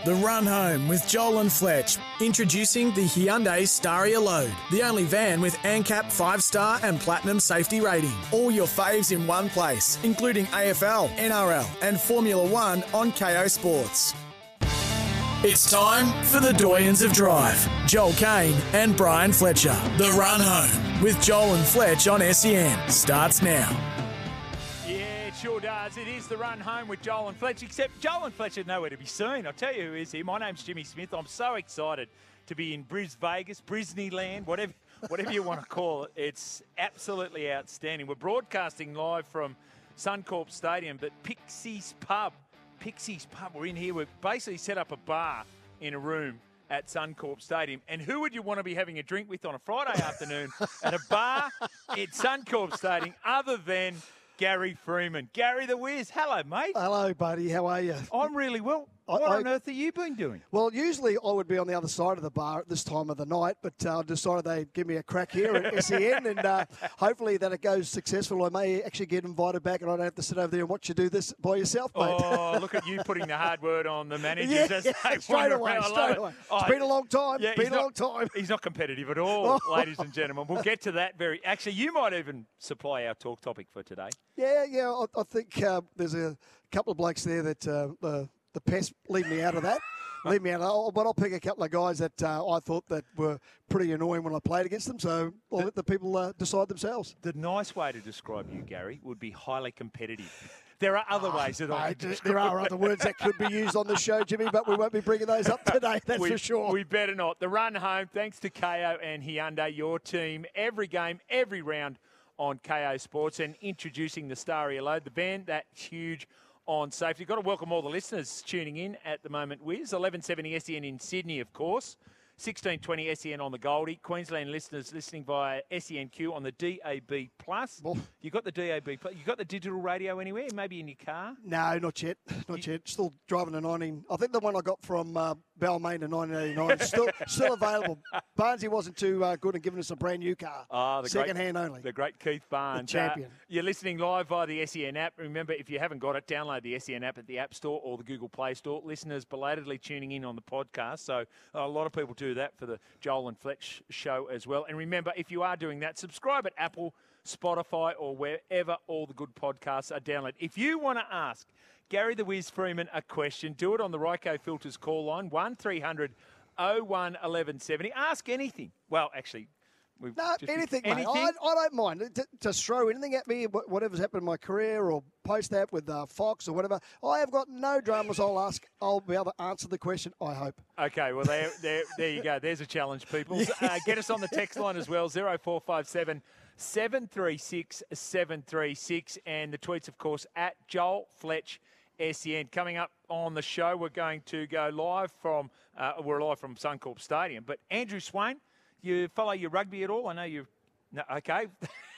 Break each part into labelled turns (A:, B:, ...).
A: The Run Home with Joel and Fletch. Introducing the Hyundai Staria Load, the only van with ANCAP 5-star and platinum safety rating. All your faves in one place, including AFL, NRL and Formula One on KO Sports. It's time for the Doyens of Drive. Joel Kane and Brian Fletcher. The Run Home with Joel and Fletch on SEN starts now.
B: Sure does. It is the Run Home with Joel and Fletch, except Joel and Fletch are nowhere to be seen. I'll tell you who is here. My name's Jimmy Smith. I'm so excited to be in Vegas, Brisneyland, whatever you want to call it. It's absolutely outstanding. We're broadcasting live from Suncorp Stadium, but Pixie's Pub, we're in here. We've basically set up a bar in a room at Suncorp Stadium. And who would you want to be having a drink with on a Friday afternoon at a bar at Suncorp Stadium other than Gary Freeman? Gary the Wiz. Hello, mate.
C: Hello, buddy. How are you?
B: I'm really well. What on earth have you been doing?
C: Well, usually I would be on the other side of the bar at this time of the night, but I decided they'd give me a crack here at SEN, and hopefully that it goes successful. I may actually get invited back, and I don't have to sit over there and watch you do this by yourself, mate.
B: Oh, look at you putting the hard word on the managers.
C: Yeah, straight away. It's been a long time. He's
B: not competitive at all, ladies and gentlemen. We'll get to that Actually, you might even supply our talk topic for today.
C: Yeah. I think there's a couple of blokes there that the pests leave me out of that. But I'll pick a couple of guys that I thought that were pretty annoying when I played against them. So I'll let the people decide themselves.
B: The nice way to describe you, Gary, would be highly competitive. There are other ways that I could describe.
C: There are other words that could be used on the show, Jimmy, but we won't be bringing those up today, for sure.
B: We better not. The Run Home, thanks to KO and Hyundai, your team, every game, every round on KO Sports, and introducing the Staria Load, the van that's huge on safety. Got to welcome all the listeners tuning in at the moment, Wiz. 1170 SEN in Sydney, of course. 1620 SEN on the Goldie. Queensland listeners listening via SENQ on the DAB+.
C: Well,
B: You got the DAB+. You got the digital radio anywhere? Maybe in your car?
C: No, not yet. Not yet. Still driving a 19. I think the one I got from Balmain in 1989 still available. Barnesy wasn't too good in giving us a brand new car. Second-hand only.
B: The great Keith Barnes.
C: The champion.
B: You're listening live via the SEN app. Remember, if you haven't got it, download the SEN app at the App Store or the Google Play Store. Listeners belatedly tuning in on the podcast. So a lot of people do that for the Joel and Fletch show as well. And remember, if you are doing that, subscribe at Apple, Spotify, or wherever all the good podcasts are downloaded. If you want to ask Gary the Wiz Freeman a question, do it on the Ryco Filters call line, 1300 01 1170. Ask anything. Well, actually,
C: anything, mate. I don't mind. Just throw anything at me, whatever's happened in my career, or post that with Fox or whatever. I have got no dramas. I'll be able to answer the question, I hope.
B: Okay, well, there you go. There's a challenge, people. Get us on the text line as well, 0457 736 736, and the tweets, of course, at Joel Fletch SEN. Coming up on the show, we're going to go live from Suncorp Stadium. But Andrew Swain, you follow your rugby at all? I know you. No, okay.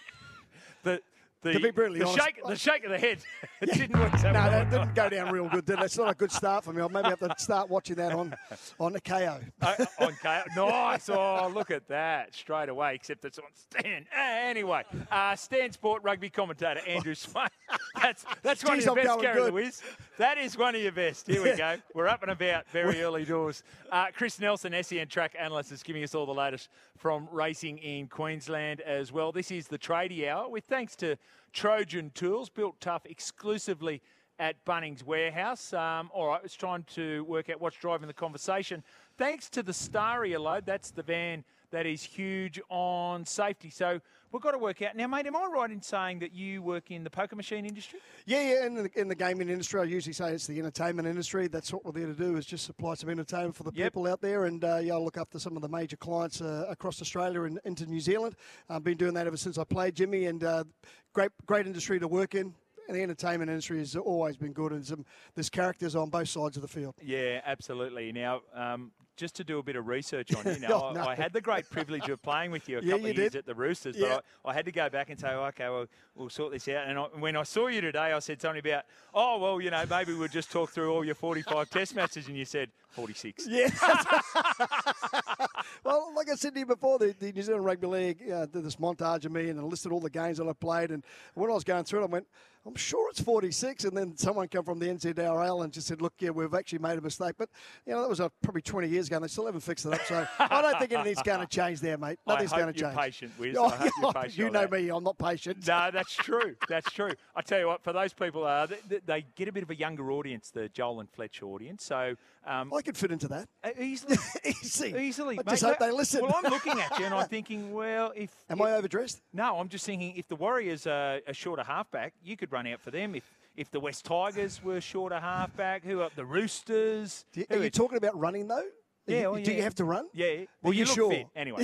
C: To be brutally honest,
B: the shake of the head. It didn't work so well.
C: No, that didn't go down real good, did it? It's not a good start for me. I'll maybe have to start watching that on the KO.
B: On KO. Nice. Oh, look at that. Straight away, except it's on Stan. Anyway, Stan Sport rugby commentator, Andrew Swain. That's one of your best, Gary Lewis. That is one of your best. Here we go. We're up and about very early doors. Chris Nelson, SEN track analyst, is giving us all the latest from racing in Queensland as well. This is the Tradie Hour with thanks to Trojan Tools, built tough exclusively at Bunnings Warehouse. All right, it's trying to work out what's driving the conversation. Thanks to the Staria Load, that's the van that is huge on safety. So we've got to work out. Now, mate, am I right in saying that you work in the poker machine industry?
C: Yeah, in the gaming industry. I usually say it's the entertainment industry. That's what we're there to do, is just supply some entertainment for the people out there. And I look after some of the major clients across Australia and into New Zealand. I've been doing that ever since I played, Jimmy, and great industry to work in. And the entertainment industry has always been good, and there's characters on both sides of the field.
B: Yeah, absolutely. Now, just to do a bit of research on you, I had the great privilege of playing with you a couple of years at the Roosters, but I had to go back and say, okay, well, we'll sort this out. And when I saw you today, I said something about, maybe we'll just talk through all your 45 test matches, and you said 46.
C: Yeah. Well, like I said to you before, the New Zealand Rugby League did this montage of me and listed all the games that I played. And when I was going through it, I went, I'm sure it's 46. And then someone come from the NZRL and just said, look, yeah, we've actually made a mistake. But, that was probably 20 years ago, and they still haven't fixed it up. So I don't think anything's going to change there, mate. Nothing's going to change.
B: You're patient, Wiz. I hope you're patient.
C: You know me, I'm not patient.
B: No, that's true. That's true. I tell you what, for those people, they get a bit of a younger audience, the Joel and Fletch audience. So
C: I could fit into that.
B: Easily.
C: Easily. I
B: just
C: hope they listen.
B: Well, I'm looking at you and I'm thinking, well,
C: Am I overdressed?
B: No, I'm just thinking if the Warriors are a shorter halfback, you could run out for them. If the West Tigers were shorter halfback, who are the Roosters?
C: Are you talking about running, though?
B: Yeah,
C: Do you have to run?
B: Yeah. Well, you look fit anyway.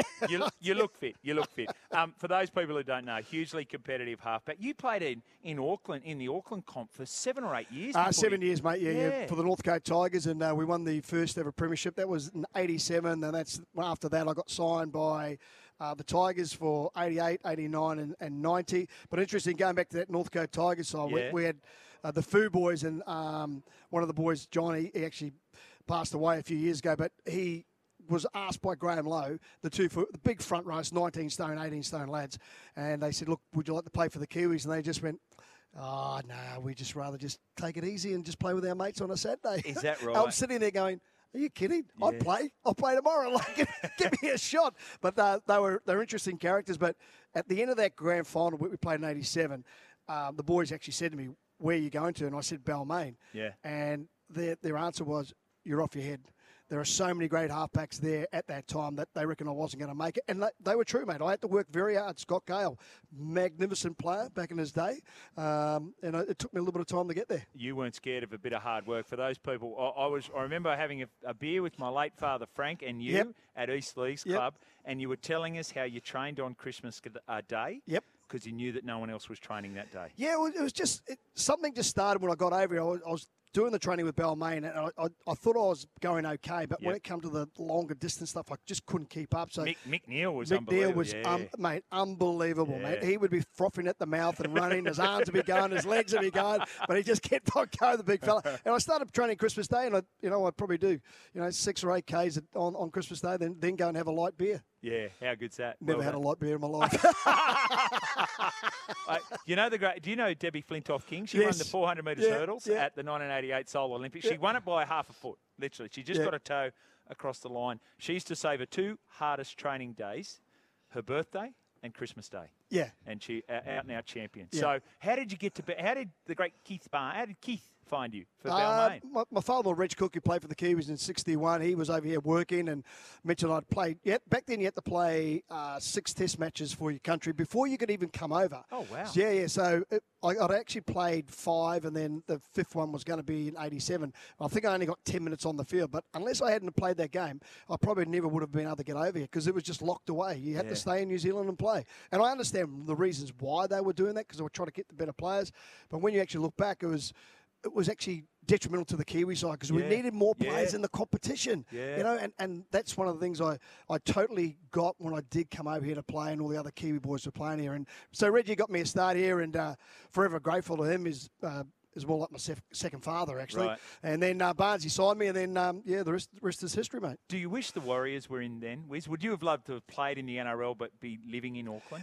B: You look fit. You look fit. For those people who don't know, hugely competitive halfback. You played in Auckland, in the Auckland comp for 7 or 8 years.
C: 7 years, mate. Yeah, for the Northcote Tigers, and we won the first ever premiership. That was in '87, and after that I got signed by the Tigers for 88, 89 and 90. But interesting, going back to that Northcote Tigers side, we had the Foo boys, and one of the boys, Johnny, he actually passed away a few years ago, but he was asked by Graham Lowe, the big front rowers, 19 stone, 18 stone lads, and they said, look, would you like to play for the Kiwis? And they just went, oh, no, we just rather just take it easy and just play with our mates on a Saturday.
B: Is that right?
C: I'm sitting there going, are you kidding? Yeah. I'll play tomorrow. Like, give me a shot. But they're interesting characters. But at the end of that grand final, we played in '87, the boys actually said to me, where are you going to? And I said, Balmain.
B: Yeah.
C: And their answer was, you're off your head. There are so many great halfbacks there at that time that they reckon I wasn't going to make it. And they were true, mate. I had to work very hard. Scott Gale, magnificent player back in his day. And it took me a little bit of time to get there.
B: You weren't scared of a bit of hard work. For those people, I remember having a beer with my late father, Frank, and you at East Leagues Club, and you were telling us how you trained on Christmas Day.
C: Yep.
B: Because you knew that no one else was training that day.
C: Yeah, it was just something just started when I got over here. I was doing the training with Balmain, and I thought I was going okay, but when it came to the longer distance stuff, I just couldn't keep up. So
B: Mick Neal was unbelievable.
C: Mate, unbelievable, mate. He would be frothing at the mouth and running. His arms would be going, his legs would be going, but he just kept on going, the big fella. And I started training Christmas Day, and I'd probably do 6 or 8 Ks on Christmas Day, then go and have a light beer.
B: Yeah, how good's that?
C: Never had a light beer in my life.
B: Do you know Debbie Flintoff King? She won the 400 metres hurdles at the 1988 Seoul Olympics. She won it by half a foot, literally. She just got a toe across the line. She used to say her 2 hardest training days, her birthday and Christmas Day.
C: Yeah.
B: And she out and out champion. Yeah. So how did you get to – how did the great Keith Barr – how did Keith find you for Balmain?
C: My father, Reg Cook, who played for the Kiwis in '61, he was over here working and mentioned I'd played. Back then you had to play 6 test matches for your country before you could even come over.
B: Oh, wow.
C: So I'd actually played 5, and then the 5th one was going to be in '87. I think I only got 10 minutes on the field, but unless I hadn't played that game, I probably never would have been able to get over here because it was just locked away. You had to stay in New Zealand and play. And I understand the reasons why they were doing that because they were trying to get the better players. But when you actually look back, it was actually detrimental to the Kiwi side because we needed more players in the competition. Yeah. And that's one of the things I totally got when I did come over here to play, and all the other Kiwi boys were playing here. And so Reggie got me a start here, and forever grateful to him. Is more like my second father, actually. Right. And then Barnesy signed me, and then, the rest is history, mate.
B: Do you wish the Warriors were in then, Wiz? Would you have loved to have played in the NRL but be living in Auckland?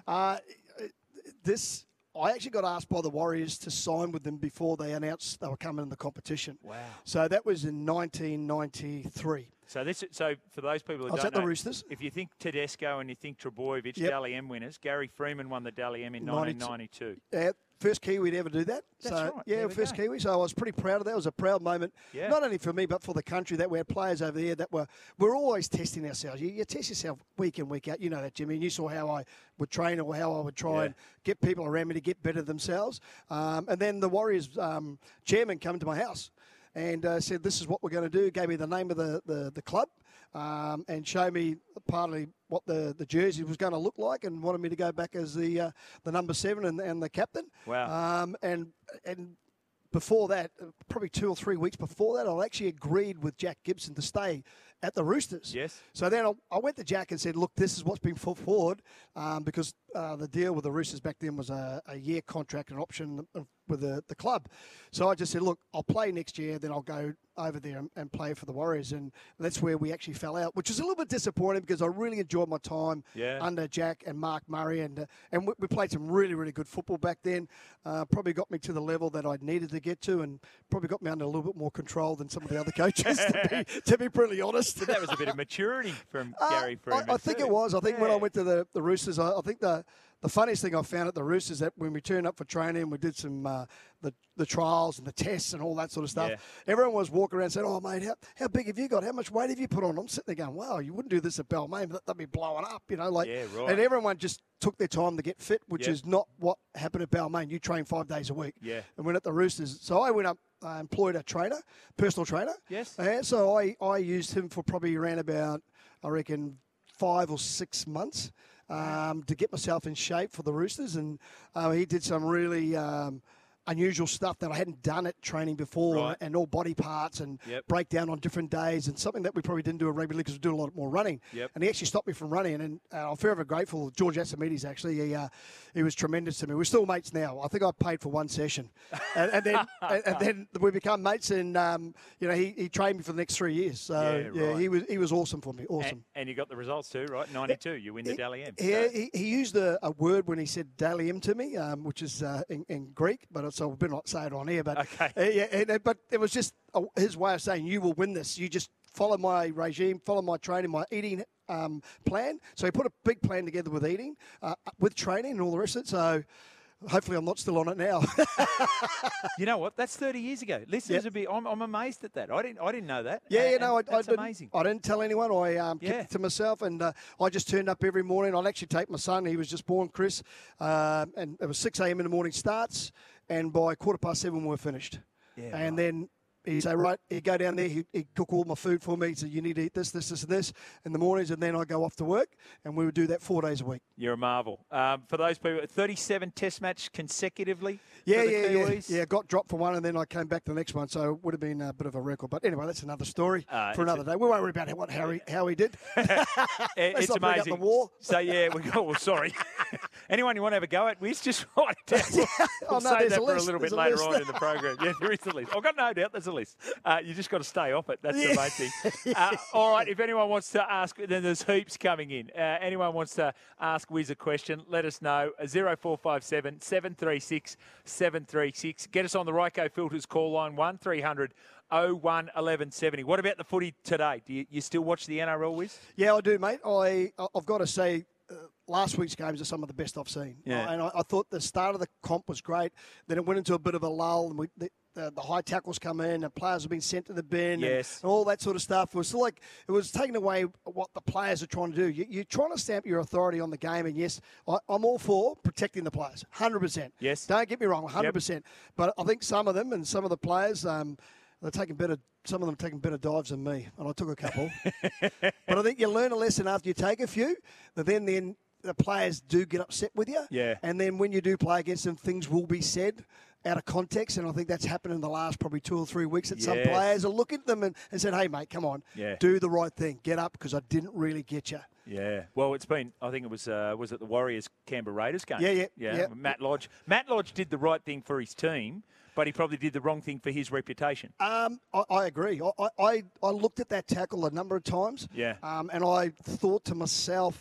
C: I actually got asked by the Warriors to sign with them before they announced they were coming in the competition.
B: Wow.
C: So that was in 1993.
B: So for those people who don't know,
C: the Roosters.
B: If you think Tedesco and you think Trebojevic, Dally M winners, Gary Freeman won the Dally M in 1992.
C: First Kiwi to ever do that.
B: That's right.
C: Yeah, first Kiwi. So I was pretty proud of that. It was a proud moment, not only for me but for the country, that we had players over there that we're always testing ourselves. You test yourself week in, week out. You know that, Jimmy. And you saw how I would train or how I would try and get people around me to get better themselves. And then the Warriors chairman came to my house and said, this is what we're going to do. Gave me the name of the club and showed me partly what the jersey was going to look like, and wanted me to go back as the number 7 and the captain.
B: Wow.
C: And before that, probably 2 or 3 weeks before that, I actually agreed with Jack Gibson to stay at the Roosters.
B: Yes.
C: So then I went to Jack and said, look, this is what's been put forward because the deal with the Roosters back then was a year contract and option with the club. So I just said, look, I'll play next year, then I'll go over there and play for the Warriors. And that's where we actually fell out, which is a little bit disappointing because I really enjoyed my time under Jack and Mark Murray. And we played some really, really good football back then. Probably got me to the level that I needed to get to, and probably got me under a little bit more control than some of the other coaches, to be pretty honest.
B: That was a bit of maturity from Gary Freeman.
C: I think it was. I think when I went to the Roosters, I think the funniest thing I found at the Roosters that when we turned up for training, we did some the trials and the tests and all that sort of stuff. Yeah. Everyone was walking around and saying, "Oh, mate, how big have you got? How much weight have you put on?" I'm sitting there going, "Wow, you wouldn't do this at Balmain. They'd be blowing up, you know." Like,
B: right.
C: And everyone just took their time to get fit, which is not what happened at Balmain. You train 5 days a week.
B: Yeah.
C: And went at the Roosters. So I went up, employed a trainer, personal trainer.
B: Yes.
C: And so I used him for probably around about, I reckon, 5 or 6 months. To get myself in shape for the Roosters, and he did some really unusual stuff that I hadn't done at training before, and all body parts and breakdown on different days, and something that we probably didn't do at rugby league because we do a lot more running. And he actually stopped me from running, and I'm forever grateful. George Asimides, actually, he was tremendous to me. We're still mates now. I think I paid for one session, and then we become mates, and he trained me for the next 3 years. So he was awesome for me. Awesome.
B: And you got the results too, right? 92, you win the Dally M.
C: Yeah, he used a word when he said Dally M to me, which is in Greek, but so we better not say it on here. But but it was just his way of saying, "You will win this. You just follow my regime, follow my training, my eating plan." So he put a big plan together with eating, with training, and all the rest of it. So hopefully I'm not still on it now.
B: You know what? That's 30 years ago. Listeners would be. I'm amazed at that. I didn't know that.
C: That's
B: amazing.
C: I didn't tell anyone. I kept it to myself, and I just turned up every morning. I'd actually take my son. He was just born, Chris, and it was 6 a.m. in the morning starts, and by 7:15 we were finished. Yeah, and then he'd say, right, he'd go down there, he'd cook all my food for me. He'd say, you need to eat this, this, this, and this in the mornings, and then I'd go off to work, and we would do that 4 days a week.
B: You're a marvel. For those people, 37 test match consecutively?
C: Yeah, got dropped for one, and then I came back to the next one, so it would have been a bit of a record. But anyway, that's another story for another day. We won't worry about how he did.
B: It's amazing.
C: The war.
B: So, sorry. Anyone you want to have a go at, Wiz, just write it down. We'll save that for a little bit later on in the program. Yeah, there is a list. I've got no doubt there's a list. You just got to stay off it. That's the main thing. All right, if anyone wants to ask, then there's heaps coming in. Anyone wants to ask Wiz a question, let us know. 0457 736 736. Get us on the Ryco Filters call line 1300 01 1170. What about the footy today? Do you still watch the NRL, Wiz?
C: Yeah, I do, mate. I've got to say, last week's games are some of the best I've seen.
B: Yeah.
C: And I thought the start of the comp was great. Then it went into a bit of a lull, and the high tackles come in, and players have been sent to the bin, and all that sort of stuff. It was like it was taking away what the players are trying to do. You're trying to stamp your authority on the game, and yes, I'm all for protecting the players, 100%.
B: Yes,
C: don't get me wrong, 100%. Yep. But I think some of them and some of the players, they're taking better. Some of them taking better dives than me, and I took a couple. But I think you learn a lesson after you take a few. But then the players do get upset with you.
B: Yeah.
C: And then when you do play against them, things will be said out of context, and I think that's happened in the last probably 2 or 3 weeks that some players are looking at them and said, hey, mate, come on, do the right thing. Get up because I didn't really get you.
B: Yeah. Well, it's been, I think it was it the Warriors-Canberra Raiders game?
C: Yeah.
B: Matt Lodge. Matt Lodge did the right thing for his team, but he probably did the wrong thing for his reputation.
C: I agree. I looked at that tackle a number of times.
B: Yeah.
C: And I thought to myself,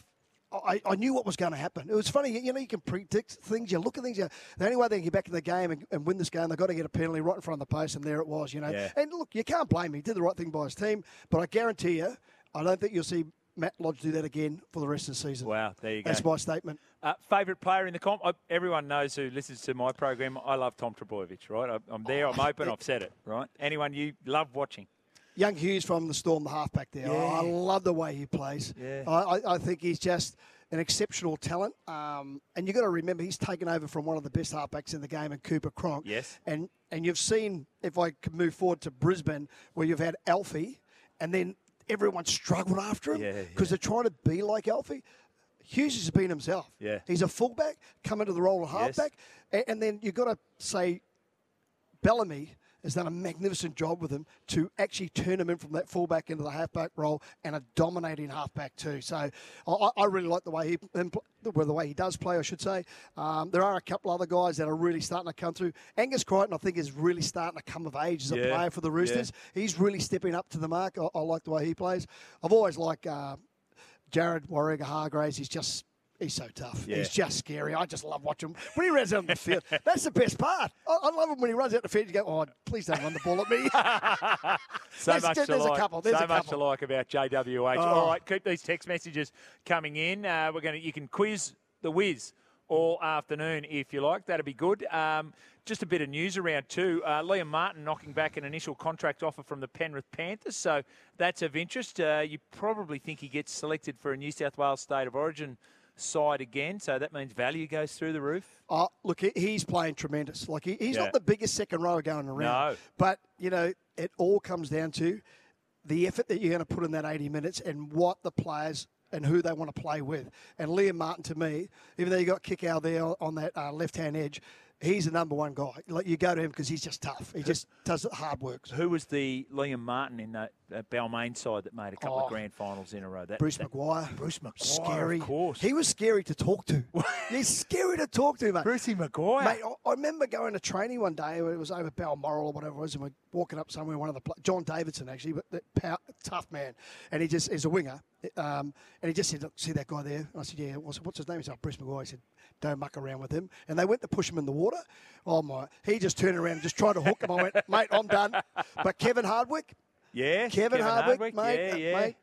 C: I knew what was going to happen. It was funny, you can predict things. You look at things. The only way they can get back in the game and win this game, they've got to get a penalty right in front of the post, and there it was,
B: Yeah.
C: And look, you can't blame him. He did the right thing by his team, but I guarantee you, I don't think you'll see Matt Lodge do that again for the rest of the season.
B: Wow, there you go.
C: That's my statement.
B: Favourite player in the comp? Everyone knows who listens to my program. I love Tom Trbojevic, right? I'm there, I'm open, I've said it, right? Anyone you love watching?
C: Young Hughes from the Storm, the halfback there.
B: Yeah.
C: I love the way he plays.
B: Yeah.
C: I think he's just an exceptional talent. And you've got to remember, he's taken over from one of the best halfbacks in the game in Cooper Cronk.
B: Yes.
C: And you've seen, if I could move forward to Brisbane, where you've had Alfie, and then everyone struggled after him because they're trying to be like Alfie. Hughes has been himself.
B: Yeah.
C: He's a fullback, come into the role of halfback. And then you've got to say Bellamy has done a magnificent job with him to actually turn him in from that fullback into the halfback role and a dominating halfback too. So I really like the way he does play, I should say. There are a couple other guys that are really starting to come through. Angus Crichton, I think, is really starting to come of age as a player for the Roosters. Yeah. He's really stepping up to the mark. I like the way he plays. I've always liked Jared Warringah-Hargreaves. He's so tough. Yeah. He's just scary. I just love watching him. When he runs out on the field, that's the best part. I love him when he runs out the field. You go, oh, please don't run the ball at me.
B: There's a couple to like about JWH. All right, keep these text messages coming in. You can quiz the Wiz all afternoon if you like. That'd be good. Just a bit of news around too. Liam Martin knocking back an initial contract offer from the Penrith Panthers, so that's of interest. You probably think he gets selected for a New South Wales State of Origin side again, so that means value goes through the roof.
C: Look, he's playing tremendous. Like he's not the biggest second rower going around. No. But, it all comes down to the effort that you're going to put in that 80 minutes and what the players and who they want to play with. And Liam Martin, to me, even though you got Kikau there on that left-hand edge, he's the number one guy. Like you go to him because he's just tough. He just does the hard work.
B: Who was the Liam Martin in that Balmain side that made a couple of grand finals in a row?
C: Bruce McGuire.
B: Bruce McGuire,
C: scary.
B: Of course.
C: He was scary to talk to. He's scary to talk to, mate.
B: Brucey McGuire.
C: Mate, I remember going to training one day. It was over Balmoral or whatever it was, and we're walking up somewhere. John Davidson actually, but tough man, and he's a winger. And he just said, "See that guy there?" And I said, "Yeah." What's his name? He said, "Bruce McGuire." He said, "Don't muck around with him." And they went to push him in the water. Oh my! He just turned around and just tried to hook him. I went, "Mate, I'm done." But Kevin Hardwick.
B: Yeah,
C: Kevin Hardwick, mate.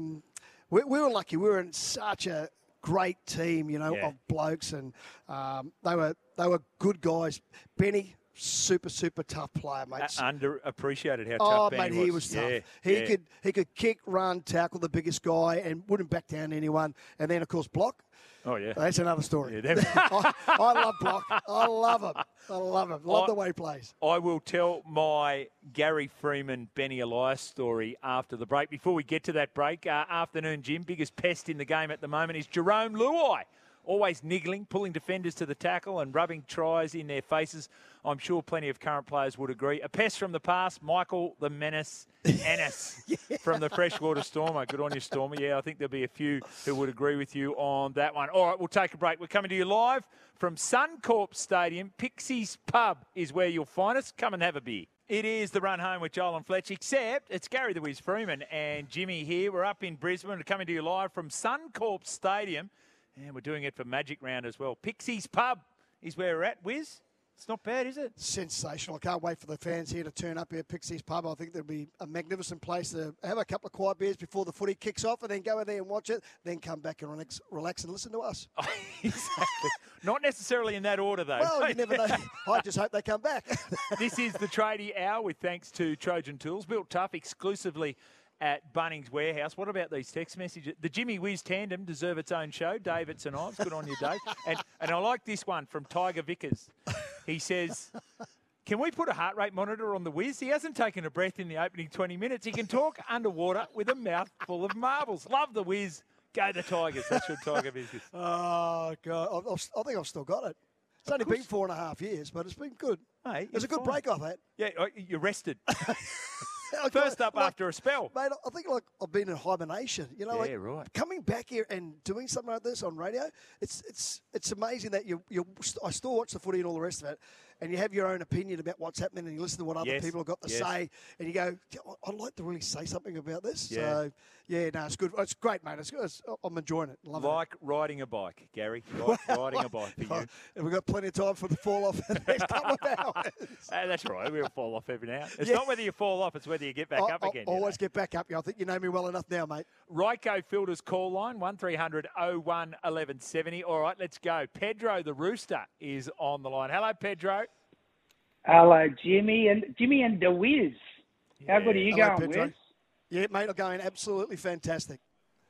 C: We were lucky. We were in such a great team, of blokes, and they were good guys. Benny, super tough player, mate.
B: Underappreciated how tough Benny was.
C: He was tough. He could kick, run, tackle the biggest guy, and wouldn't back down to anyone. And then of course block.
B: Oh, yeah.
C: That's another story.
B: Yeah,
C: I love Block. I love him. Love the way he plays.
B: I will tell my Gary Freeman, Benny Elias story after the break. Before we get to that break, afternoon, Jim, biggest pest in the game at the moment is Jerome Luai. Always niggling, pulling defenders to the tackle and rubbing tries in their faces. I'm sure plenty of current players would agree. A pest from the past, Michael the Menace Ennis from the Freshwater Stormer. Good on you, Stormer. Yeah, I think there'll be a few who would agree with you on that one. All right, we'll take a break. We're coming to you live from Suncorp Stadium. Pixies Pub is where you'll find us. Come and have a beer. It is the run home with Joel and Fletch, except it's Gary the Wiz Freeman and Jimmy here. We're up in Brisbane. We're coming to you live from Suncorp Stadium. And we're doing it for Magic Round as well. Pixies Pub is where we're at, Wiz. It's not bad, is it?
C: Sensational. I can't wait for the fans here to turn up here at Pixies Pub. I think there'll be a magnificent place to have a couple of quiet beers before the footy kicks off and then go in there and watch it, then come back and relax and listen to us.
B: Exactly. Not necessarily in that order, though.
C: Well, you never know. I just hope they come back.
B: This is the Tradie Hour with thanks to Trojan Tools, built tough exclusively at Bunnings Warehouse. What about these text messages? The Jimmy Wiz tandem deserve its own show. David's and Ives. Good on you, Dave. And I like this one from Tiger Vickers. He says, can we put a heart rate monitor on the Wiz? He hasn't taken a breath in the opening 20 minutes. He can talk underwater with a mouth full of marbles. Love the Wiz. Go the Tigers. That's from Tiger Vickers.
C: Oh, God. I think I've still got it. It's only been 4.5 years, but it's been good.
B: Hey,
C: it's a good break off that.
B: Yeah, you're rested. First up after a spell.
C: Mate, I think I've been in hibernation.
B: Right.
C: Coming back here and doing something like this on radio, it's amazing that I still watch the footy and all the rest of it, and you have your own opinion about what's happening and you listen to what other people have got to say, and you go, I'd like to really say something about this.
B: Yeah.
C: So, it's good. It's great, mate. I'm enjoying it. Love
B: it. Riding a bike, Gary. Riding a bike for you.
C: And we've got plenty of time for the fall off in the next couple of hours.
B: That's right. We'll fall off every now. It's not whether you fall off, it's whether you get back up again.
C: Always get back up. I think you know me well enough now, mate.
B: Ryco Filters call line, 1300 01 1170. All right, let's go. Pedro the Rooster is on the line. Hello, Pedro.
D: Hello, Jimmy and the Wiz. How good are you going,
C: Pedro?
D: Wiz?
C: Yeah, mate, I'm going absolutely fantastic.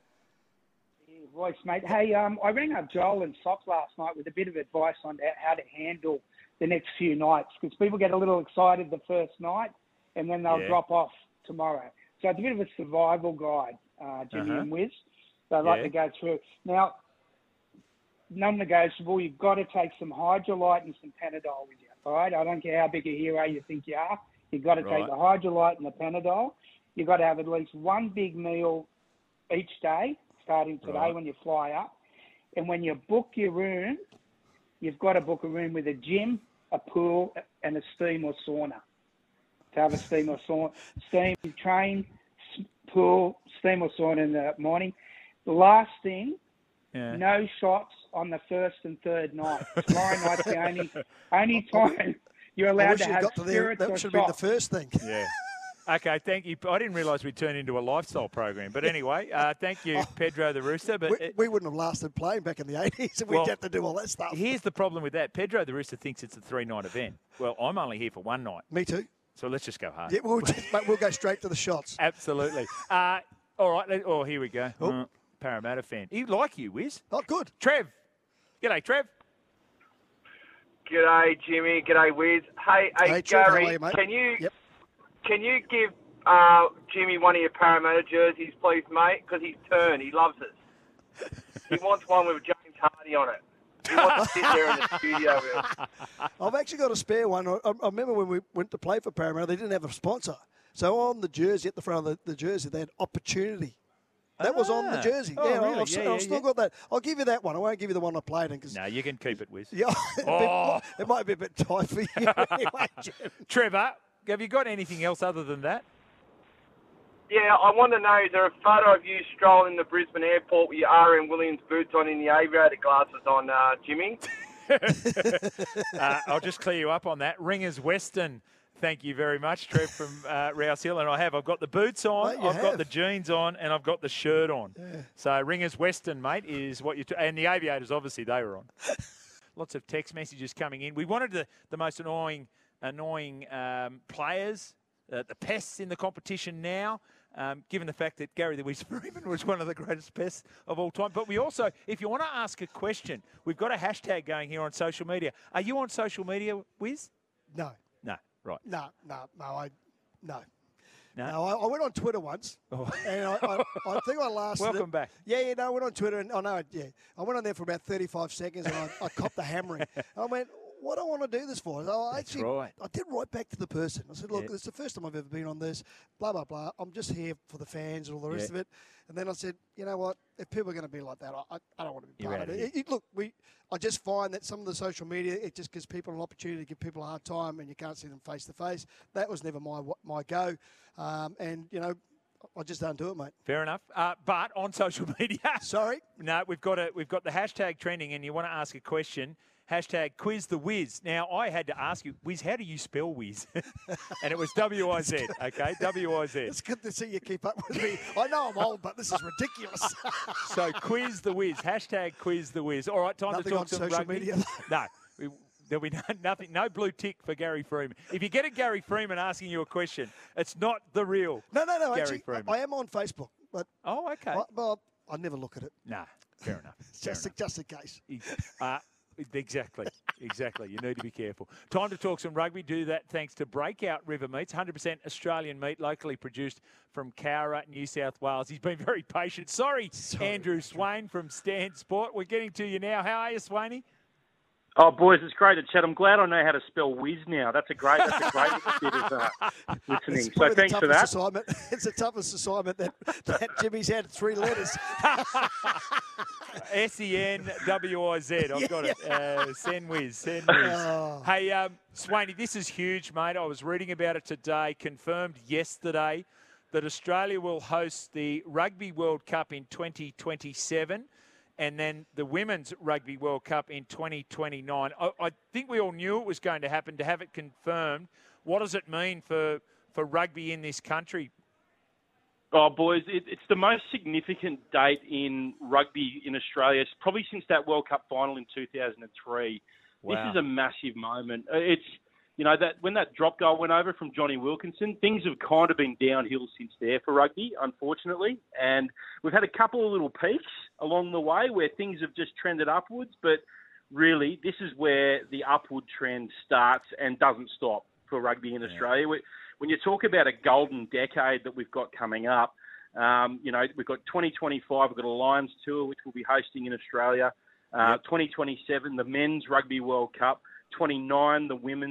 D: Yeah, voice, mate. Hey, I rang up Joel and Sock last night with a bit of advice on how to handle the next few nights, because people get a little excited the first night and then they'll drop off tomorrow. So it's a bit of a survival guide, Jimmy and Wiz. So I'd like to go through. Now, non-negotiable, you've got to take some Hydrolite and some Panadol with you, all right? I don't care how big a hero you think you are. You've got to take the Hydrolyte and the Panadol. You've got to have at least one big meal each day, starting today when you fly up. And when you book your room, you've got to book a room with a gym, a pool, and a steam or sauna. To have a steam or sauna, steam train, pool, steam or sauna in the morning. The last thing, no shots on the first and third night. Tomorrow night's the only time you're allowed to have spirits or shots.
C: That should be the first thing.
B: Yeah. Okay, thank you. I didn't realise we'd turn into a lifestyle program. But anyway, thank you, Pedro the Rooster. But
C: we wouldn't have lasted playing back in the 80s if we'd have to do all that stuff.
B: Here's the problem with that. Pedro the Rooster thinks it's a 3-night event. Well, I'm only here for one night.
C: Me too.
B: So let's just go home.
C: Yeah, we'll go straight to the shots.
B: Absolutely. All right. Oh, here we go. Parramatta fan. He like you, Wiz.
C: Oh, good.
B: Trev. G'day, Trev.
E: G'day, Jimmy. G'day, Wiz. Hey,
C: Trev,
E: Gary,
C: how are you, mate?
E: Can you give Jimmy one of your Parramatta jerseys, please, mate? Because he's turned. He loves it. He wants one with James Hardy on it. He wants to sit there in the studio with it.
C: I've actually got a spare one. I remember when we went to play for Parramatta, they didn't have a sponsor. So on the jersey, at the front of the jersey, they had opportunity. That was on the jersey.
B: Oh,
C: yeah,
B: really?
C: I've still got that. I'll give you that one. I won't give you the one I played in.
B: No, you can keep it, Wiz.
C: Yeah, it might be a bit tight for you anyway, Jim.
B: Trevor, have you got anything else other than that?
E: Yeah, I want to know, is there a photo of you strolling the Brisbane airport with your R.M. Williams boots on and the aviator glasses on, Jimmy?
B: I'll just clear you up on that. Ringers Western, thank you very much, Trev from Rouse Hill. And I've got the boots on, I've got the jeans on, and I've got the shirt on. Yeah. So Ringers Western, mate, is what and the aviators, obviously, they were on. Lots of text messages coming in. We wanted the most annoying players, the pests in the competition now. Given the fact that Gary the Wiz Freeman was one of the greatest pests of all time. But we also, if you want to ask a question, we've got a hashtag going here on social media. Are you on social media, Wiz?
C: No.
B: No, right.
C: No. I went on Twitter once, and I think I lasted.
B: Welcome back.
C: Yeah, I went on Twitter, and I went on there for about 35 seconds, and I copped the hammering. I went, what do I want to do this for? I did write back to the person. I said, look, this is the first time I've ever been on this, blah, blah, blah. I'm just here for the fans and all the rest of it. And then I said, you know what? If people are going to be like that, I don't want to be part of it. Look, I just find that some of the social media, it just gives people an opportunity to give people a hard time and you can't see them face to face. That was never my go. And, I just don't do it, mate.
B: Fair enough. But on social media.
C: Sorry?
B: No, we've got the hashtag trending and you want to ask a question. Hashtag quiz the Wiz. Now, I had to ask you, Wiz, how do you spell Wiz? And it was W-I-Z, okay? W-I-Z.
C: It's good to see you keep up with me. I know I'm old, but this is ridiculous.
B: So, quiz the Wiz. Hashtag quiz the Wiz. All right, time
C: nothing
B: to talk
C: on
B: some
C: social
B: rugby.
C: Media.
B: No. There'll be no blue tick for Gary Freeman. If you get a Gary Freeman asking you a question, it's not the real
C: No,
B: Gary
C: actually,
B: Freeman.
C: I am on Facebook. But
B: okay.
C: I never look at it.
B: No, fair enough.
C: Just in case.
B: Exactly. You need to be careful. Time to talk some rugby. Do that thanks to Breakout River Meats, 100% Australian meat, locally produced from Cowra, New South Wales. He's been very patient. Sorry, Andrew Swain from Stan Sport. We're getting to you now. How are you, Swainy?
F: Oh, boys, it's great to chat. I'm glad I know how to spell whiz now. That's a great bit of listening. So thanks for that.
C: It's the toughest assignment that Jimmy's had 3 letters.
B: S-E-N-W-I-Z. I've got it. Senwiz.
C: Oh.
B: Hey, Swainy, this is huge, mate. I was reading about it today. Confirmed yesterday that Australia will host the Rugby World Cup in 2027. And then the Women's Rugby World Cup in 2029. I think we all knew it was going to happen. To have it confirmed, what does it mean for rugby in this country?
F: Oh, boys, it's the most significant date in rugby in Australia, probably since that World Cup final in 2003. Wow. This is a massive moment. It's, that when that drop goal went over from Johnny Wilkinson, things have kind of been downhill since there for rugby, unfortunately. And we've had a couple of little peaks along the way where things have just trended upwards. But really, this is where the upward trend starts and doesn't stop for rugby in Australia. When you talk about a golden decade that we've got coming up, we've got 2025, we've got a Lions Tour, which we'll be hosting in Australia. 2027, the Men's Rugby World Cup. 29, the Women's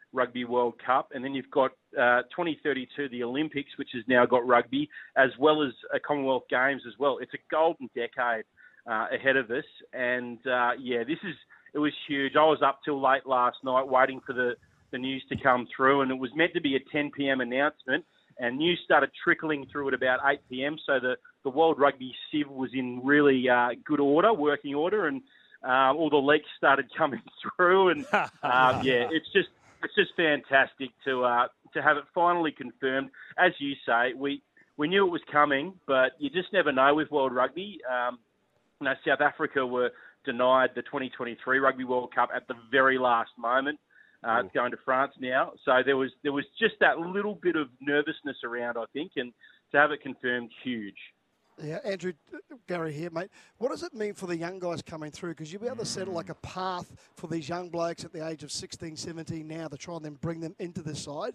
F: Rugby World Cup, and then you've got 2032, the Olympics, which has now got rugby, as well as a Commonwealth Games as well. It's a golden decade ahead of us, and it was huge. I was up till late last night waiting for the news to come through, and it was meant to be a 10 p.m. announcement, and news started trickling through at about 8 p.m. So the World Rugby Civ was in really good order, working order, and all the leaks started coming through, and it's just fantastic to have it finally confirmed. As you say, we knew it was coming, but you just never know with World Rugby. South Africa were denied the 2023 Rugby World Cup at the very last moment. It's going to France now, so there was just that little bit of nervousness around, I think, and to have it confirmed, huge.
C: Yeah, Andrew, Gary here, mate. What does it mean for the young guys coming through? Because you'll be able to set like a path for these young blokes at the age of 16, 17 now to try and then bring them into this side.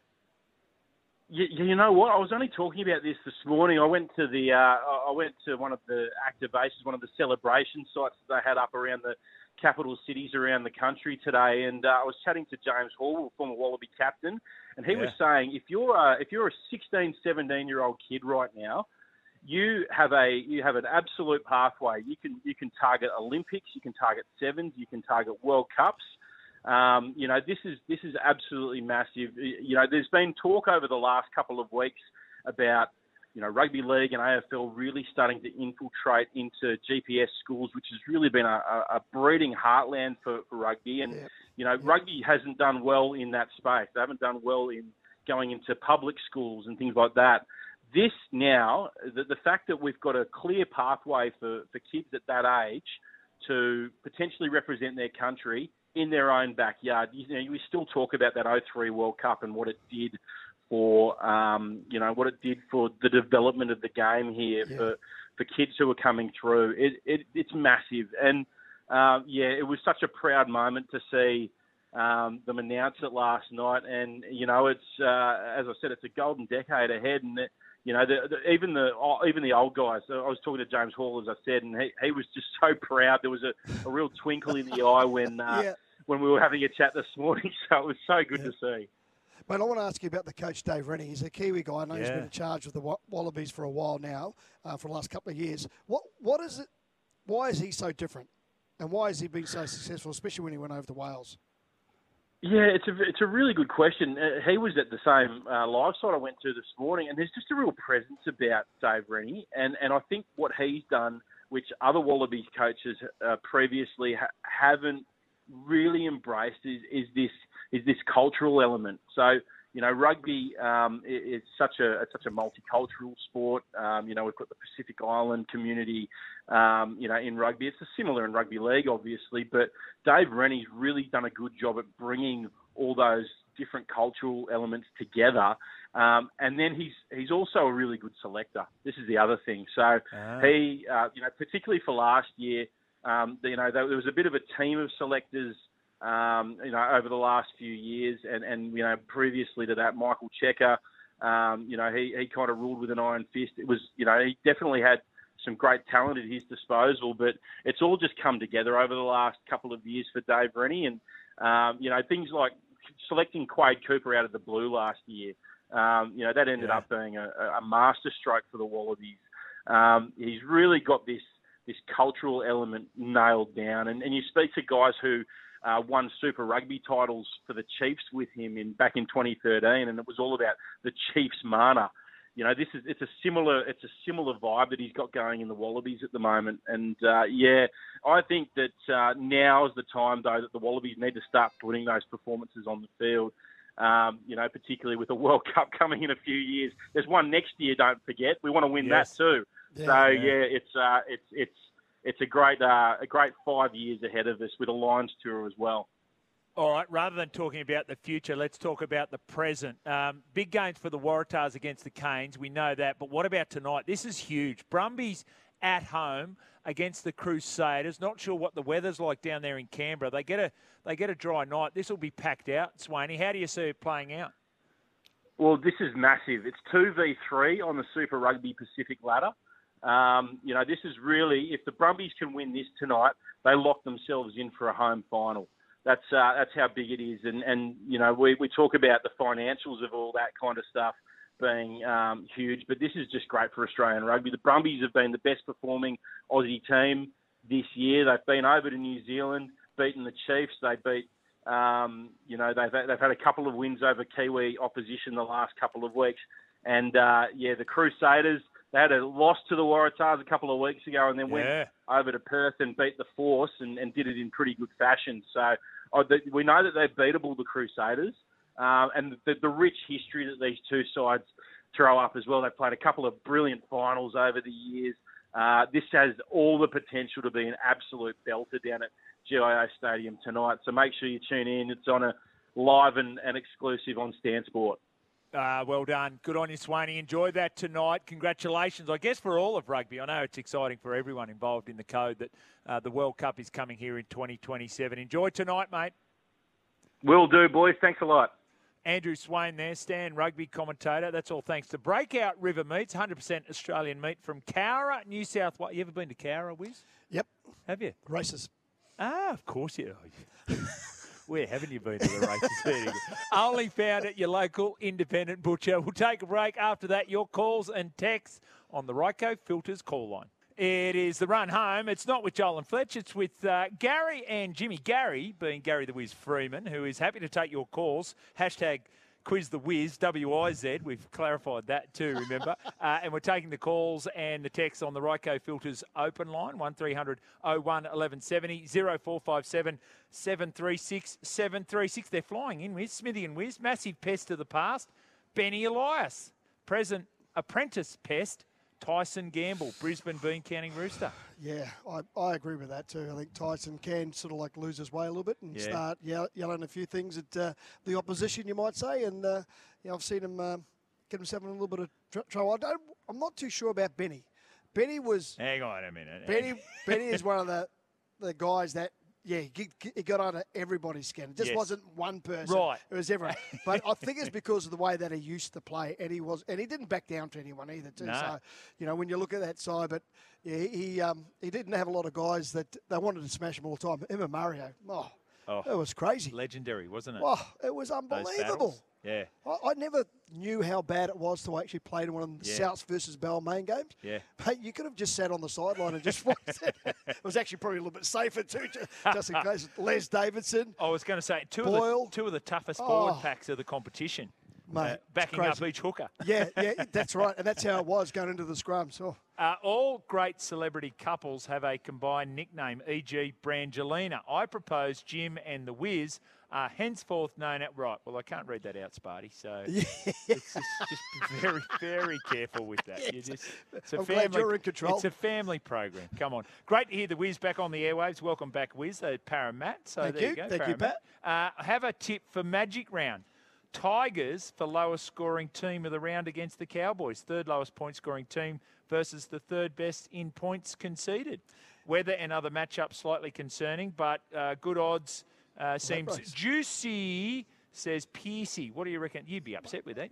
F: You know what? I was only talking about this morning. I went to one of the activations, one of the celebration sites that they had up around the capital cities around the country today, and I was chatting to James Hall, former Wallaby captain, and he was saying if you're a 16, 17-year-old kid right now, you have an absolute pathway. You can target Olympics, you can target Sevens, you can target World Cups. This is absolutely massive. There's been talk over the last couple of weeks about rugby league and AFL really starting to infiltrate into GPS schools, which has really been a breeding heartland for rugby. And rugby hasn't done well in that space. They haven't done well in going into public schools and things like that. This now, the fact that we've got a clear pathway for kids at that age to potentially represent their country in their own backyard. We still talk about that 2003 World Cup and what it did for, the development of the game here for kids who are coming through. It's massive. And, it was such a proud moment to see them announce it last night. And, it's, as I said, it's a golden decade ahead. And, even the old guys. I was talking to James Hall, as I said, and he was just so proud. There was a real twinkle in the eye when we were having a chat this morning. So it was so good to see.
C: But I want to ask you about the coach, Dave Rennie. He's a Kiwi guy. I know he's been in charge of the Wallabies for a while now, for the last couple of years. What is it? Why is he so different? And why has he been so successful, especially when he went over to Wales?
F: Yeah, it's a really good question. He was at the same live site I went to this morning, and there's just a real presence about Dave Rennie. And I think what he's done, which other Wallabies coaches previously haven't really embraced, is this cultural element. So rugby is such a multicultural sport. We've got the Pacific Island community, in rugby. It's similar in rugby league, obviously, but Dave Rennie's really done a good job at bringing all those different cultural elements together. And then he's also a really good selector. This is the other thing. So he, particularly for last year, there was a bit of a team of selectors over the last few years, and previously to that, Michael Checker, he kind of ruled with an iron fist. It was, he definitely had some great talent at his disposal, but it's all just come together over the last couple of years for Dave Rennie, and things like selecting Quade Cooper out of the blue last year. That ended up being a masterstroke for the Wallabies. He's really got this cultural element nailed down, and you speak to guys who won Super Rugby titles for the Chiefs with him back in 2013, and it was all about the Chiefs mana. It's a similar vibe that he's got going in the Wallabies at the moment, and I think that now is the time though that the Wallabies need to start putting those performances on the field. Particularly with the World Cup coming in a few years. There's one next year, don't forget. We want to win that too. It's a great 5 years ahead of us with a Lions tour as well.
B: All right, rather than talking about the future, let's talk about the present. Big games for the Waratahs against the Canes, we know that. But what about tonight? This is huge. Brumbies at home against the Crusaders. Not sure what the weather's like down there in Canberra. They get a dry night. This will be packed out. Swaney, how do you see it playing out?
F: Well, this is massive. It's 2v3 on the Super Rugby Pacific ladder. This is really, if the Brumbies can win this tonight, they lock themselves in for a home final. That's how big it is. And you know, we talk about the financials of all that kind of stuff being huge, but this is just great for Australian rugby. The Brumbies have been the best performing Aussie team this year. They've been over to New Zealand, beaten the Chiefs. They beat, they've had a couple of wins over Kiwi opposition the last couple of weeks. And, the Crusaders, they had a loss to the Waratahs a couple of weeks ago and then went over to Perth and beat the Force and did it in pretty good fashion. So we know that they're beatable, the Crusaders. And the rich history that these two sides throw up as well. They've played a couple of brilliant finals over the years. This has all the potential to be an absolute belter down at GIO Stadium tonight. So make sure you tune in. It's on a live and exclusive on Stan Sport.
B: Well done. Good on you, Swaney. Enjoy that tonight. Congratulations, I guess, for all of rugby. I know it's exciting for everyone involved in the code that the World Cup is coming here in 2027. Enjoy tonight, mate.
F: Will do, boys. Thanks a lot.
B: Andrew Swain there, Stan rugby commentator. That's all thanks to Breakout River Meats, 100% Australian meat from Cowra, New South Wales. You ever been to Cowra, Wiz?
C: Yep.
B: Have you?
C: Races.
B: Of course you have. Where haven't you been to the races? Only found at your local independent butcher. We'll take a break. After that, your calls and texts on the Ryco Filters call line. It is the run home. It's not with Joel and Fletch. It's with Gary and Jimmy. Gary, being Gary the Wiz Freeman, who is happy to take your calls. Hashtag Quiz the Wiz, W-I-Z. We've clarified that too, remember? And we're taking the calls and the texts on the Ryco Filters open line, 1300 01 1170, 0457 736 736. They're flying in, Wiz. Smithy and Wiz, massive pest of the past. Benny Elias, present apprentice pest. Tyson Gamble, Brisbane Bean Counting Rooster.
C: Yeah, I agree with that too. I think Tyson can sort of like lose his way a little bit and start yelling a few things at the opposition, you might say. And I've seen him get himself in a little bit of trouble. I'm not too sure about Benny. Benny was.
B: Hang on a minute.
C: Benny is one of the guys that. Yeah, he got under everybody's skin. It just wasn't one person.
B: Right.
C: It was everyone. But I think it's because of the way that he used to play, and he didn't back down to anyone either, too.
B: No.
C: So, when you look at that side, but he didn't have a lot of guys that they wanted to smash him all the time. Him and Mario, it was crazy.
B: Legendary, wasn't it?
C: Oh, it was unbelievable.
B: Yeah.
C: I never knew how bad it was to actually play in one of the Souths versus Balmain games.
B: Yeah.
C: But you could have just sat on the sideline and just watched it. It was actually probably a little bit safer too, just in case. Les Davidson.
B: I was going to say, two of the toughest forward packs of the competition.
C: Mate,
B: backing up each hooker.
C: Yeah, that's right. And that's how it was going into the scrum. So.
B: All great celebrity couples have a combined nickname, e.g. Brangelina. I propose Jim and the Wiz are henceforth known at... Right, well, I can't read that out, Sparty, so it's just be very, very careful with that.
C: I'm glad you're in control.
B: It's a family program. Come on. Great to hear the Wiz back on the airwaves. Welcome back, Wiz. Paramat. So
C: Thank
B: there
C: you.
B: You go.
C: Thank you, Pat.
B: Have a tip for Magic Round. Tigers for lowest scoring team of the round against the Cowboys. Third lowest point scoring team versus the third best in points conceded. Weather and other matchups slightly concerning, but good odds seems juicy, says Piercy. What do you reckon? You'd be upset with that.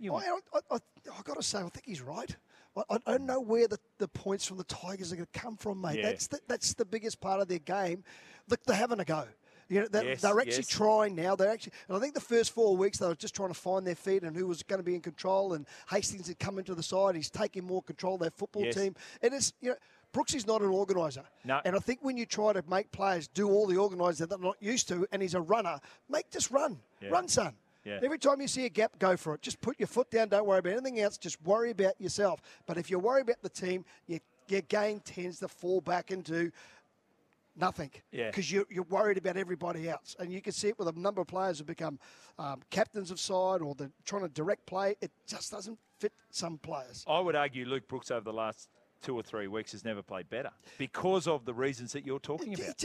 C: I've got to say, I think he's right. I don't know where the points from the Tigers are going to come from, mate.
B: Yeah.
C: That's the biggest part of their game. Look, they're having a go. They're actually trying now. And I think the first 4 weeks they were just trying to find their feet and who was going to be in control. And Hastings had come into the side. He's taking more control of their football team. And it's Brooksy's not an organiser.
B: No.
C: And I think when you try to make players do all the organising that they're not used to, and he's a runner, just run. Yeah. Run, son. Yeah. Every time you see a gap, go for it. Just put your foot down. Don't worry about anything else. Just worry about yourself. But if you worry about the team, your game tends to fall back into nothing, because you're worried about everybody else. And you can see it with a number of players who become captains of side or they're trying to direct play. It just doesn't fit some players.
B: I would argue Luke Brooks over the last 2 or 3 weeks has never played better because of the reasons that you're talking about.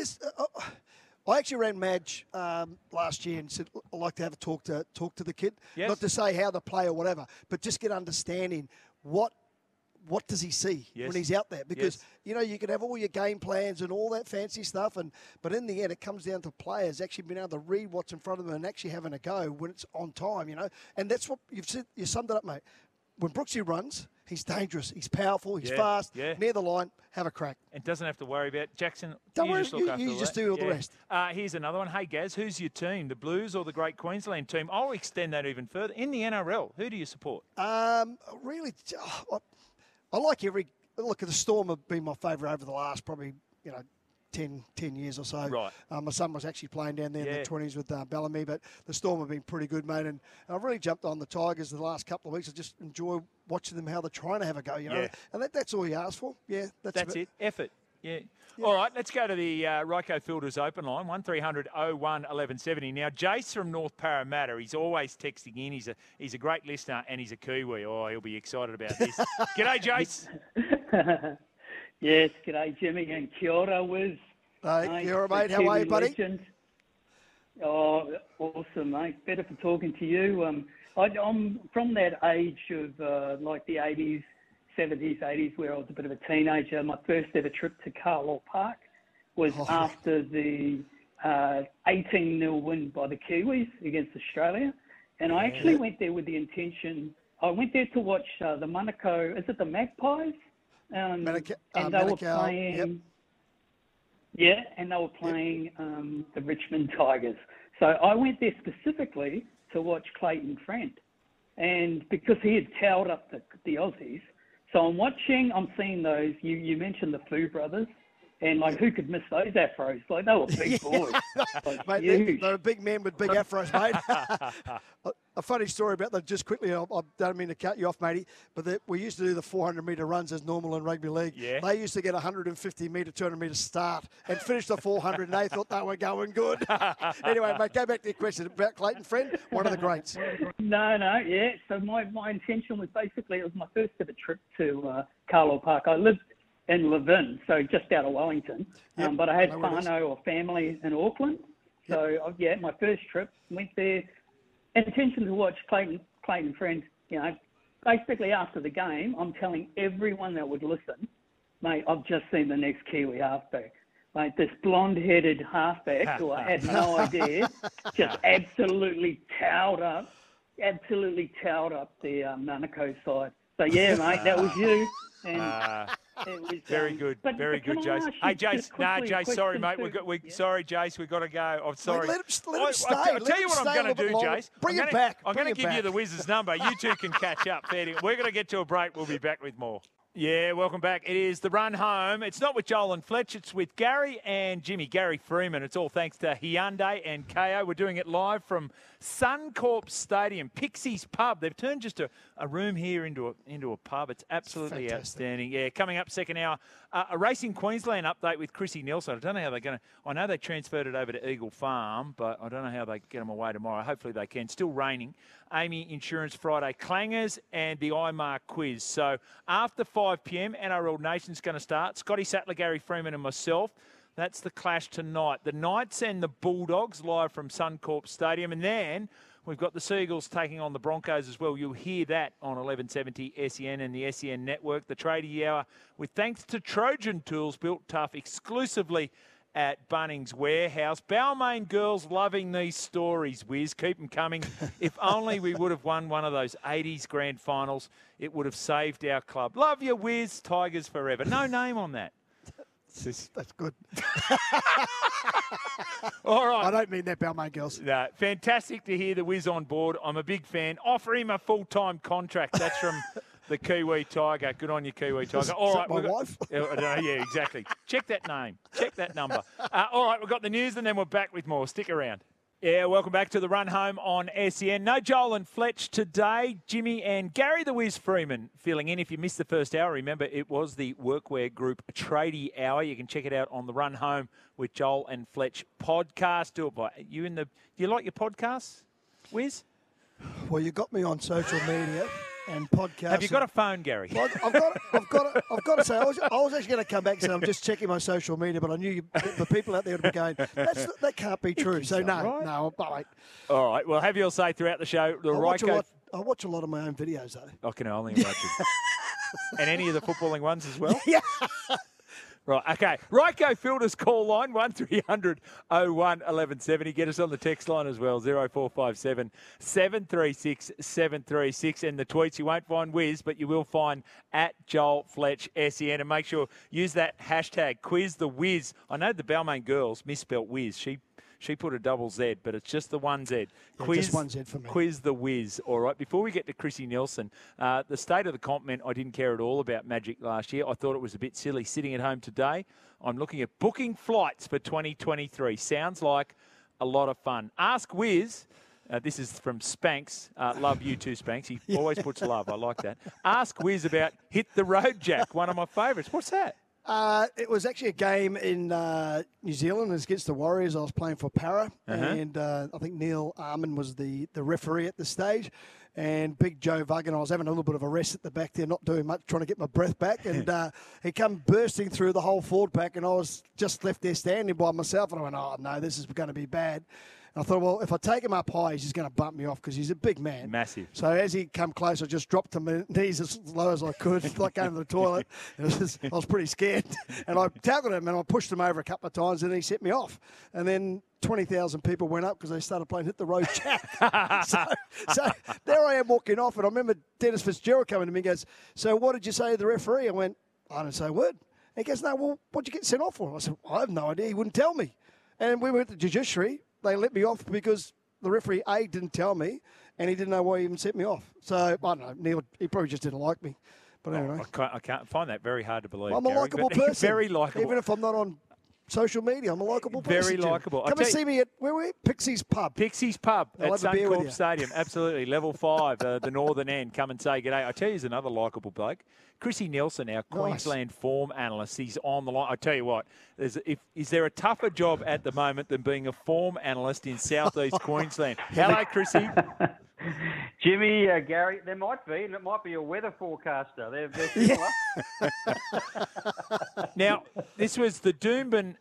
C: I actually ran Madge last year and said I'd like to have a talk to the kid.
B: Yes.
C: Not to say how to play or whatever, but just get understanding what does he see when he's out there? Because, you can have all your game plans and all that fancy stuff, but in the end, it comes down to players actually being able to read what's in front of them and actually having a go when it's on time, And that's what you summed it up, mate. When Brooksy runs, He's dangerous. He's powerful. He's fast.
B: Yeah.
C: Near the line. Have a crack.
B: And doesn't have to worry about Jackson.
C: Don't worry.
B: Just look after
C: you just do all the rest.
B: Here's another one. Hey, Gaz, who's your team? The Blues or the Great Queensland team? I'll extend that even further. In the NRL, who do you support?
C: Really, I like every look. The Storm have been my favourite over the last probably 10 years or so.
B: Right.
C: My son was actually playing down there in the 20s with Bellamy, but the Storm have been pretty good, mate. And I've really jumped on the Tigers the last couple of weeks. I just enjoy watching them, how they're trying to have a go, And that's all you ask for. Yeah,
B: that's it. Effort. Yeah. All right, let's go to the Ryco Fielders open line, 1300 01 1170. Now, Jace from North Parramatta, he's always texting in. He's a great listener and he's a Kiwi. Oh, he'll be excited about this. G'day, Jace.
G: Yes, g'day, Jimmy, and kia ora, Wiz.
C: Hey, kia ora, mate. How are you, buddy?
G: Legend. Oh, awesome, mate. Better for talking to you. I'm from that age of like the 80s, 70s, 80s, where I was a bit of a teenager. My first ever trip to Carlisle Park was after the 18-0 win by the Kiwis against Australia. And I actually went there with the intention, I went there to watch the Manukau, is it the Magpies? And they were playing, and they were playing the Richmond Tigers. So I went there specifically to watch Clayton Friend, and because he had towed up the Aussies. So I'm seeing those. You mentioned the Fu brothers, and like who could miss those afros? Like they were big boys, like,
C: mate. They're big men with big afros, mate. A funny story about them, just quickly, I don't mean to cut you off, matey, but we used to do the 400-metre runs as normal in rugby league.
B: Yeah.
C: They used to get 150-metre, 200-metre start and finish the 400, and they thought they were going good. Anyway, mate, go back to your question about Clayton Friend, one of the greats.
G: No, yeah. So my intention was basically, it was my first ever trip to Carlisle Park. I lived in Levin, so just out of Wellington, but I had whānau or family in Auckland. So, my first trip, went there. Intention to watch Clayton Friend, basically after the game, I'm telling everyone that would listen, mate, I've just seen the next Kiwi halfback. Mate, this blonde-headed halfback, who I had no idea, just absolutely towed up the Manukau side. So, yeah, mate, that was you. And it was,
B: very good, very good, Jace. Hey, Jace, sorry, mate. Sorry, Jace, we've got to go. I'm sorry.
C: Let him stay.
B: I'll tell you what I'm going to do, Jace.
C: Bring it back.
B: I'm going to give you the Wiz's number. You two can catch up. We're going to get to a break. We'll be back with more. Yeah, welcome back. It is the run home. It's not with Joel and Fletch. It's with Gary and Jimmy, Gary Freeman. It's all thanks to Hyundai and KO. We're doing it live from Suncorp Stadium, Pixie's Pub. They've turned just a room here into a pub. It's absolutely outstanding. Yeah, coming up second hour, a Racing Queensland update with Chrissy Nelson. I don't know how they're going to. I know they transferred it over to Eagle Farm, but I don't know how they get them away tomorrow. Hopefully they can. Still raining. Amy Insurance Friday clangers and the iMark quiz. So after 5 p.m, NRL Nation's going to start. Scotty Sattler, Gary Freeman and myself. That's the clash tonight. The Knights and the Bulldogs live from Suncorp Stadium. And then we've got the Seagulls taking on the Broncos as well. You'll hear that on 1170 SEN and the SEN Network. The Tradie Hour with thanks to Trojan Tools, built tough exclusively at Bunnings Warehouse. Balmain girls loving these stories, Wiz. Keep them coming. If only we would have won one of those 80s grand finals, it would have saved our club. Love you, Wiz. Tigers forever. No name on that.
C: That's good.
B: All right.
C: I don't mean that, Balmain girls.
B: No, fantastic to hear the Wiz on board. I'm a big fan. Offer him a full-time contract. That's from the Kiwi Tiger. Good on you, Kiwi Tiger. All right,
C: my wife?
B: Yeah, exactly. Check that name. Check that number. All right, we've got the news and then we're back with more. Stick around. Yeah, welcome back to the run home on SEN. No Joel and Fletch today. Jimmy and Gary the Wiz Freeman filling in. If you missed the first hour, remember it was the Workwear Group Tradie Hour. You can check it out on the Run Home with Joel and Fletch podcast. Do you like your podcasts, Wiz?
C: Well, you got me on social media and podcasts.
B: Have you got a phone, Gary?
C: Well, I've got to say, I was actually going to come back and say I'm just checking my social media, but I knew the people out there would be going, that can't be true. So no, but
B: all right. Well, have your say throughout the show.
C: I watch a lot of my own videos though.
B: I can only imagine. And any of the footballing ones as well?
C: Yeah.
B: Right, okay. Ryco Filters call line, 1300 01 1170. Get us on the text line as well, 0457 736 736. And the tweets, you won't find Wiz, but you will find at Joel Fletch SEN. And make sure, use that hashtag, quiz the Wiz. I know the Balmain girls misspelt Wiz. She put a double Z, but it's just the one Z.
C: Yeah, just one Z for me.
B: Quiz the Wiz. All right. Before we get to Chrissy Nelson, the state of the comp meant I didn't care at all about Magic last year. I thought it was a bit silly sitting at home today. I'm looking at booking flights for 2023. Sounds like a lot of fun. Ask Wiz. This is from Spanks. Love you too, Spanks. He always puts love. I like that. Ask Wiz about Hit the Road Jack, one of my favourites. What's that?
C: It was actually a game in New Zealand. It was against the Warriors. I was playing for Para, and I think Neil Armand was the referee at the stage. And Big Joe Vuggan, I was having a little bit of a rest at the back there, not doing much, trying to get my breath back. And he come bursting through the whole forward pack, and I was just left there standing by myself. And I went, oh, no, this is going to be bad. And I thought, well, if I take him up high, he's just going to bump me off because he's a big man.
B: Massive. So
C: as he come close, I just dropped to my knees as low as I could, like going to the toilet. I was pretty scared. And I tackled him and I pushed him over a couple of times and he set me off. And then 20,000 people went up because they started playing Hit the Road Jack. so there I am walking off. And I remember Dennis Fitzgerald coming to me and goes, so what did you say to the referee? I went, I didn't say a word. And he goes, no, well, what'd you get sent off for? I said, I have no idea. He wouldn't tell me. And we went to judiciary. They let me off because the referee, A, didn't tell me, and he didn't know why he even sent me off. So, I don't know, Neil, he probably just didn't like me. But anyway.
B: I can't find that very hard to believe,
C: I'm a likeable person.
B: Very likeable.
C: Even if I'm not on social media, I'm a likeable person.
B: Very likeable.
C: Come and see me at, where were we? Pixie's Pub.
B: Pixie's Pub
C: at
B: Suncorp Stadium. Absolutely. Level 5, the northern end. Come and say g'day. I tell you, he's another likeable bloke. Chrissy Nelson, our Queensland form analyst, he's on the line. I tell you what, is there a tougher job at the moment than being a form analyst in southeast Queensland? Hello, Chrissy.
H: Jimmy, Gary, there might be, and it might be a weather forecaster. They're similar.
B: Now, this was the Doomben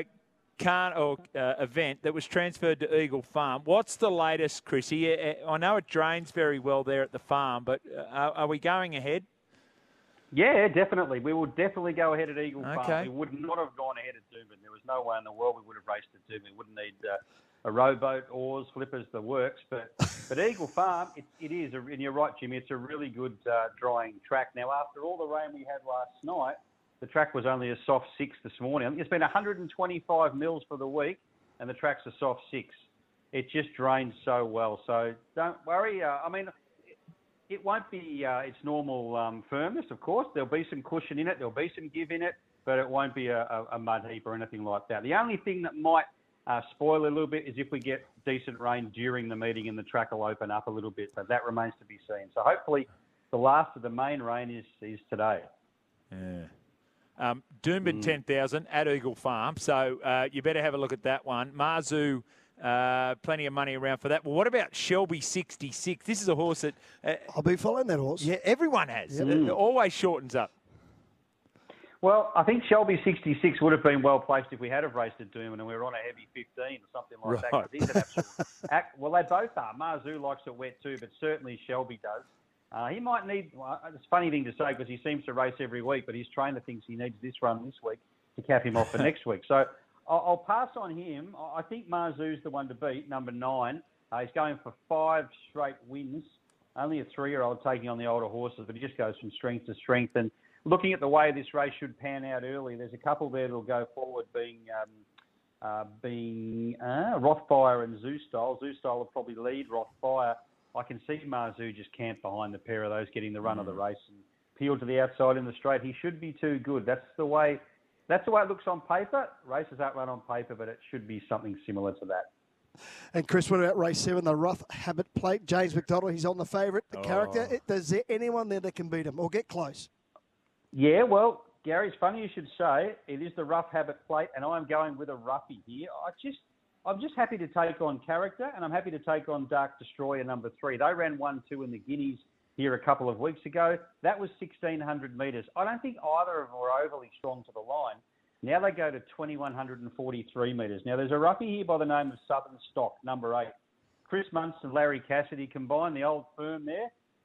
B: event that was transferred to Eagle Farm. What's the latest, Chrissy? I know it drains very well there at the farm, but are we going ahead?
H: Yeah, definitely. We will definitely go ahead at Eagle Farm. We would not have gone ahead at Doomben. There was no way in the world we would have raced at Doomben. We wouldn't need a rowboat, oars, flippers, the works. But Eagle Farm, it is, and you're right, Jimmy, it's a really good drying track. Now, after all the rain we had last night, the track was only a soft 6 this morning. I think it's been 125 mils for the week, and the track's a soft 6. It just drains so well. So don't worry. It won't be its normal firmness, of course. There'll be some cushion in it. There'll be some give in it, but it won't be a mud heap or anything like that. The only thing that might spoil a little bit is if we get decent rain during the meeting and the track will open up a little bit, but that remains to be seen. So hopefully the last of the main rain is today.
B: Yeah. Doomben 10,000 at Eagle Farm, so you better have a look at that one. Marzu, plenty of money around for that. Well, what about Shelby 66? This is a horse that...
C: I'll be following that horse.
B: Yeah, everyone has. It always shortens up.
H: Well, I think Shelby 66 would have been well placed if we had have raced at Doomben and we were on a heavy 15 or something like that. 'Cause he's an absolute well, they both are. Marzu likes it wet too, but certainly Shelby does. He might need... it's a funny thing to say because he seems to race every week, but his trainer thinks he needs this run this week to cap him off for next week. So I'll pass on him. I think Marzu's the one to beat, number 9. He's going for 5 straight wins. Only a 3-year-old taking on the older horses, but he just goes from strength to strength. And looking at the way this race should pan out early, there's a couple there that'll go forward, being Rothfire and Zoostyle. Zoostyle will probably lead Rothfire. I can see Marzu just camp behind the pair of those, getting the run of the race and peel to the outside in the straight. He should be too good. That's the way it looks on paper. Races aren't run on paper, but it should be something similar to that.
C: And Chris, what about race 7, the Rough Habit Plate? James McDonald, he's on the favourite, the character. Is there anyone there that can beat him or get close?
H: Yeah, well, Gary, it's funny you should say it is the Rough Habit Plate, and I'm going with a roughie here. I'm just happy to take on character, and I'm happy to take on Dark Destroyer number 3. They ran 1-2 in the Guineas here a couple of weeks ago. That was 1,600 metres. I don't think either of them were overly strong to the line. Now they go to 2,143 metres. Now there's a roughie here by the name of Southern Stock, number 8. Chris Muntz and Larry Cassidy combined, the old firm there.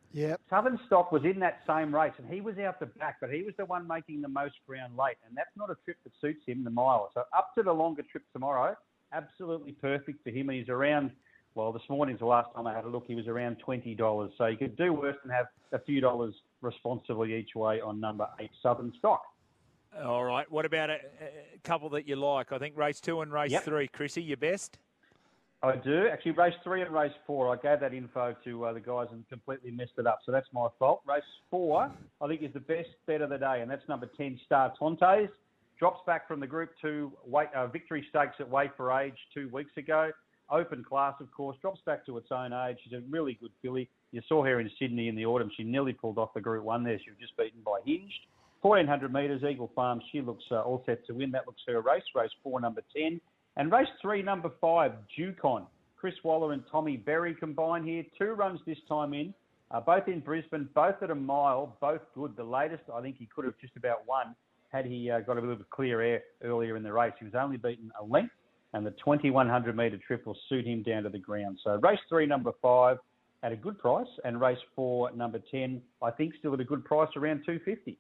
C: Yeah.
H: Southern Stock was in that same race, and he was out the back, but he was the one making the most ground late, and that's not a trip that suits him, the mile. So up to the longer trip tomorrow, absolutely perfect for him. And he's around, well, this morning's the last time I had a look, he was around $20. So you could do worse than have a few dollars responsibly each way on number 8, Southern Stock.
B: All right. What about a couple that you like? I think race 2 and race 3. Chrissy, your best?
H: I do. Actually, race 3 and race 4, I gave that info to the guys and completely messed it up. So that's my fault. Race 4, I think, is the best bet of the day, and that's number 10, Star Tontes. Drops back from the Group 2 Victory Stakes at Way for Age 2 weeks ago. Open class, of course. Drops back to its own age. She's a really good filly. You saw her in Sydney in the autumn. She nearly pulled off the Group 1 there. She was just beaten by Hinged. 1,400 metres, Eagle Farm. She looks all set to win. That looks her race. Race 4, number 10. And race 3, number 5, Ducon. Chris Waller and Tommy Berry combined here. 2 runs this time in, both in Brisbane, both at a mile, both good. The latest, I think he could have just about won had he got a little bit clear air earlier in the race. He was only beaten a length, and the 2,100 metre trip will suit him down to the ground. So race 3, number 5, at a good price, and race 4, number 10, I think still at a good price, around $250.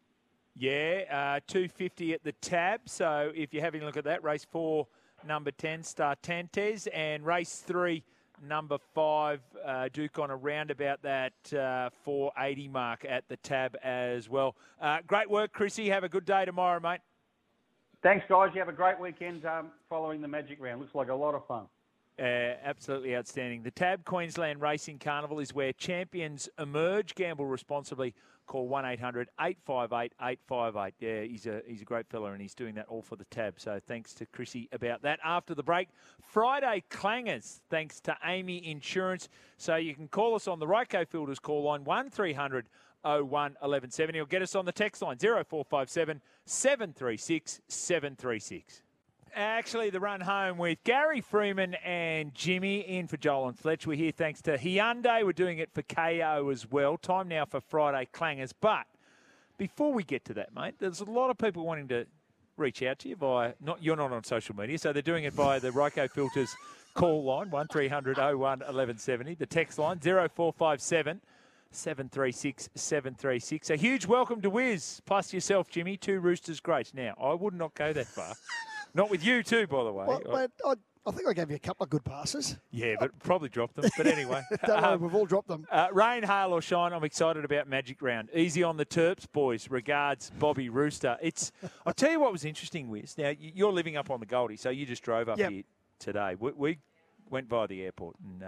B: Yeah, $250 at the tab. So if you're having a look at that, race 4, number 10, Star Tantes, and race 3, number 5, Ducon, around about that 480 mark at the tab as well. Great work, Chrissy. Have a good day tomorrow, mate.
H: Thanks, guys. You have a great weekend following the Magic Round. Looks like a lot of fun.
B: Absolutely outstanding. The TAB Queensland Racing Carnival is where champions emerge. Gamble responsibly. Call 1-800-858-858. Yeah, he's a great fella, and he's doing that all for the TAB. So thanks to Chrissy about that. After the break, Friday clangers, thanks to Amy Insurance. So you can call us on the Ryco Filters call line 1300 01 1170, or get us on the text line 0457 736 736. Actually, the run home with Gary Freeman and Jimmy in for Joel and Fletch. We're here thanks to Hyundai. We're doing it for KO as well. Time now for Friday clangers. But before we get to that, mate, there's a lot of people wanting to reach out to you via, you're not on social media, so they're doing it via the Ryco Filters call line 1300 01 1170. The text line 0457 736 736. A huge welcome to Wiz, plus yourself, Jimmy. 2 Roosters greats. Now, I would not go that far. Not with you too, by the way.
C: Well, mate, I think I gave you a couple of good passes.
B: Yeah, but probably dropped them. But anyway.
C: Don't worry, we've all dropped them.
B: Rain, hail or shine, I'm excited about Magic Round. Easy on the Terps, boys. Regards, Bobby Rooster. I'll tell you what was interesting, Wiz. Now, you're living up on the Goldie, so you just drove up here today. We went via the airport, and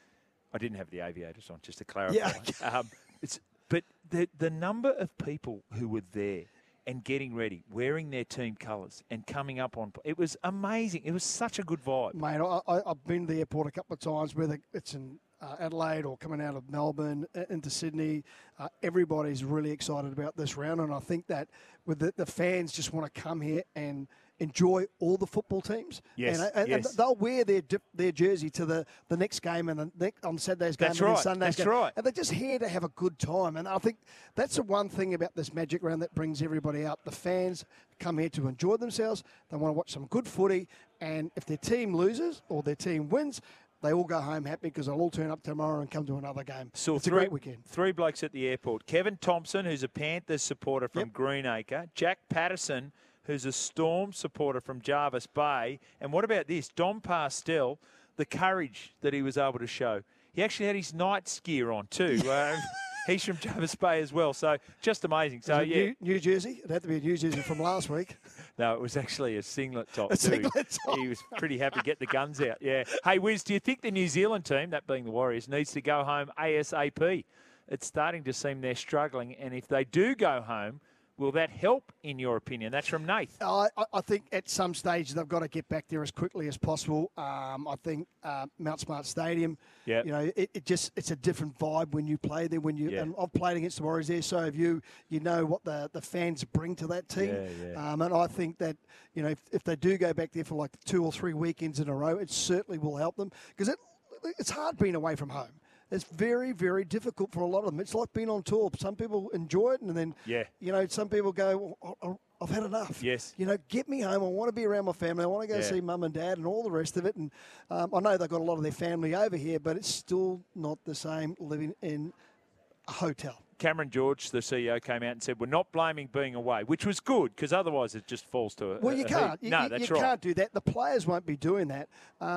B: I didn't have the aviators on, just to clarify.
C: Yeah.
B: But the number of people who were there and getting ready, wearing their team colours and coming up on... It was amazing. It was such a good vibe.
C: Mate, I've been to the airport a couple of times, whether it's in Adelaide or coming out of Melbourne into Sydney. Everybody's really excited about this round, and I think that with the fans just want to come here and enjoy all the football teams.
B: Yes,
C: and they'll wear their jersey to the next game and on Saturday's game and Sunday's game.
B: Right.
C: And they're just here to have a good time. And I think that's the one thing about this Magic Round that brings everybody out. The fans come here to enjoy themselves. They want to watch some good footy. And if their team loses or their team wins, they all go home happy because they'll all turn up tomorrow and come to another game.
B: So
C: it's a great weekend.
B: 3 blokes at the airport. Kevin Thompson, who's a Panthers supporter from Greenacre. Jack Patterson, who's a Storm supporter from Jarvis Bay. And what about this? Dom Pastel, the courage that he was able to show. He actually had his Knights gear on too. He's from Jarvis Bay as well. So just amazing. So
C: New jersey? It had to be a new jersey from last week.
B: No, it was actually a singlet top too. He was pretty happy to get the guns out. Yeah. Hey, Wiz, do you think the New Zealand team, that being the Warriors, needs to go home ASAP? It's starting to seem they're struggling. And if they do go home, will that help, in your opinion? That's from Nath.
C: I think at some stage they've got to get back there as quickly as possible. I think Mount Smart Stadium, you know, it's a different vibe when you play there. And I've played against the Warriors there, so have you. You know what the fans bring to that team. And I think that, you know, if they do go back there for like 2 or 3 weekends in a row, it certainly will help them because it's hard being away from home. It's very, very difficult for a lot of them. It's like being on tour. Some people enjoy it, and then, you know, some people go, well, I've had enough.
B: Yes.
C: You know, get me home. I want to be around my family. I want to go see mum and dad and all the rest of it. And I know they've got a lot of their family over here, but it's still not the same living in a hotel.
B: Cameron George, the CEO, came out and said, we're not blaming being away, which was good because otherwise it just falls to a...
C: Well, you can't.
B: No, that's right. You
C: can't do that. The players won't be doing that.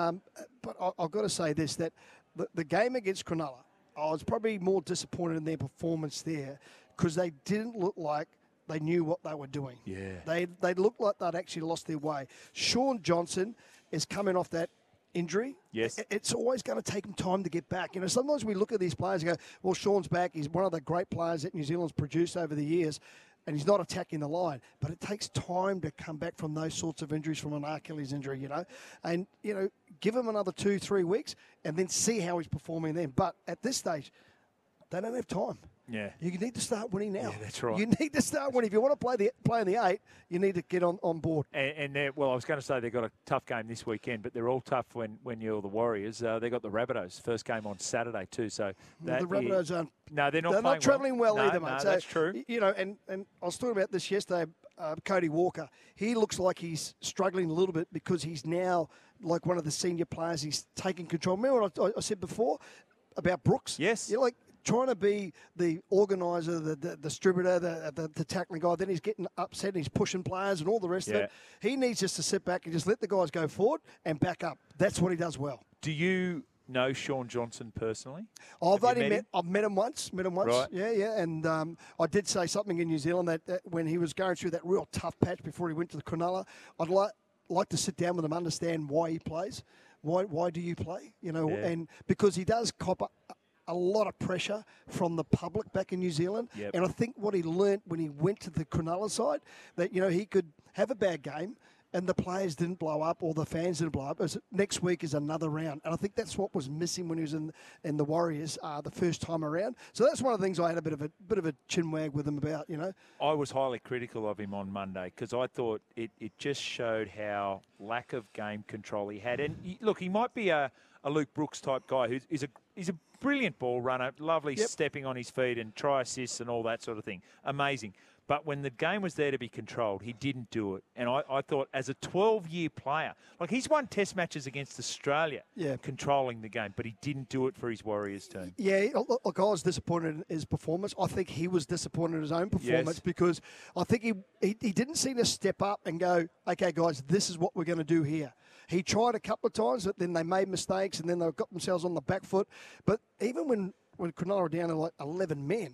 C: But I've got to say this, that the game against Cronulla, I was probably more disappointed in their performance there because they didn't look like they knew what they were doing.
B: Yeah.
C: They looked like they'd actually lost their way. Shaun Johnson is coming off that injury.
B: Yes.
C: It's always going to take him time to get back. Sometimes we look at these players and go, well, Shaun's back. He's one of the great players that New Zealand's produced over the years, and he's not attacking the line. But it takes time to come back from those sorts of injuries, from an Achilles injury, And, give him another 2-3 weeks and then see how he's performing then. But at this stage, they don't have time.
B: Yeah.
C: You need to start winning now.
B: Yeah, that's right.
C: You need to start winning. If you want to play in the 8, you need to get on board.
B: And I was going to say they've got a tough game this weekend, but they're all tough when you're the Warriors. They got the Rabbitohs first game on Saturday too. So
C: the Rabbitohs aren't.
B: No, they're not.
C: They're not travelling well either, mate.
B: No,
C: so,
B: that's true.
C: And I was talking about this yesterday. Cody Walker, he looks like he's struggling a little bit because he's now like one of the senior players. He's taking control. Remember what I said before about Brooks?
B: Yes.
C: You're like trying to be the organiser, the distributor, the tackling guy. Then he's getting upset and he's pushing players and all the rest of it. He needs just to sit back and just let the guys go forward and back up. That's what he does well.
B: Do you know Shaun Johnson personally?
C: I've met him once.
B: Right.
C: Yeah. And I did say something in New Zealand that when he was going through that real tough patch before he went to the Cronulla, I'd like to sit down with him, understand why he plays. Why do you play? And because he does cop a lot of pressure from the public back in New Zealand.
B: Yep.
C: And I think what he learnt when he went to the Cronulla side, that, he could have a bad game and the players didn't blow up or the fans didn't blow up. Next week is another round. And I think that's what was missing when he was in the Warriors the first time around. So that's one of the things I had a bit of a chin wag with him about,
B: I was highly critical of him on Monday because I thought it just showed how lack of game control he had. And he might be a Luke Brooks type guy he's a brilliant ball runner, lovely stepping on his feet and try assists and all that sort of thing. Amazing. But when the game was there to be controlled, he didn't do it. And I thought, as a 12-year player, he's won test matches against Australia, controlling the game, but he didn't do it for his Warriors team.
C: Yeah, look, I was disappointed in his performance. I think he was disappointed in his own performance because I think he didn't seem to step up and go, okay, guys, this is what we're going to do here. He tried a couple of times, but then they made mistakes and then they got themselves on the back foot. But even when Cronulla were down to 11 men,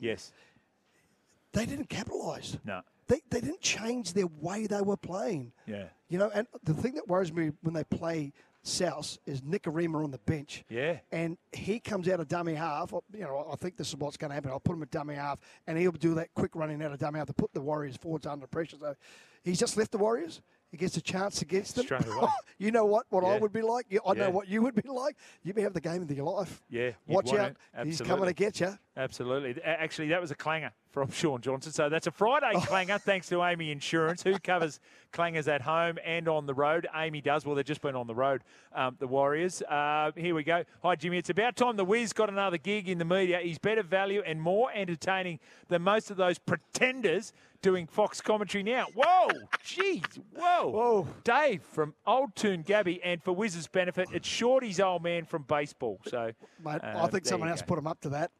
C: they didn't capitalise.
B: No.
C: They didn't change their way they were playing.
B: Yeah.
C: And the thing that worries me when they play South is Nikorima on the bench.
B: Yeah.
C: And he comes out of dummy half. I think this is what's going to happen. I'll put him at dummy half, and he'll do that quick running out of dummy half to put the Warriors forwards under pressure. So he's just left the Warriors. He gets a chance against them.
B: Straight away.
C: You know what I would be like? I know what you would be like. You'd be having the game of your life.
B: Yeah.
C: Watch out. He's coming to get you.
B: Absolutely. Actually, that was a clanger from Shaun Johnson. So that's a Friday clanger, thanks to Amy Insurance, who covers clangers at home and on the road. Amy does. Well, they've just been on the road, the Warriors. Here we go. Hi, Jimmy. It's about time the Wiz got another gig in the media. He's better value and more entertaining than most of those pretenders doing Fox commentary now. Whoa, jeez, whoa. Dave from Old Toon Gabby, and for Wiz's benefit, it's Shorty's old man from baseball. So,
C: mate, I think someone else put him up to that.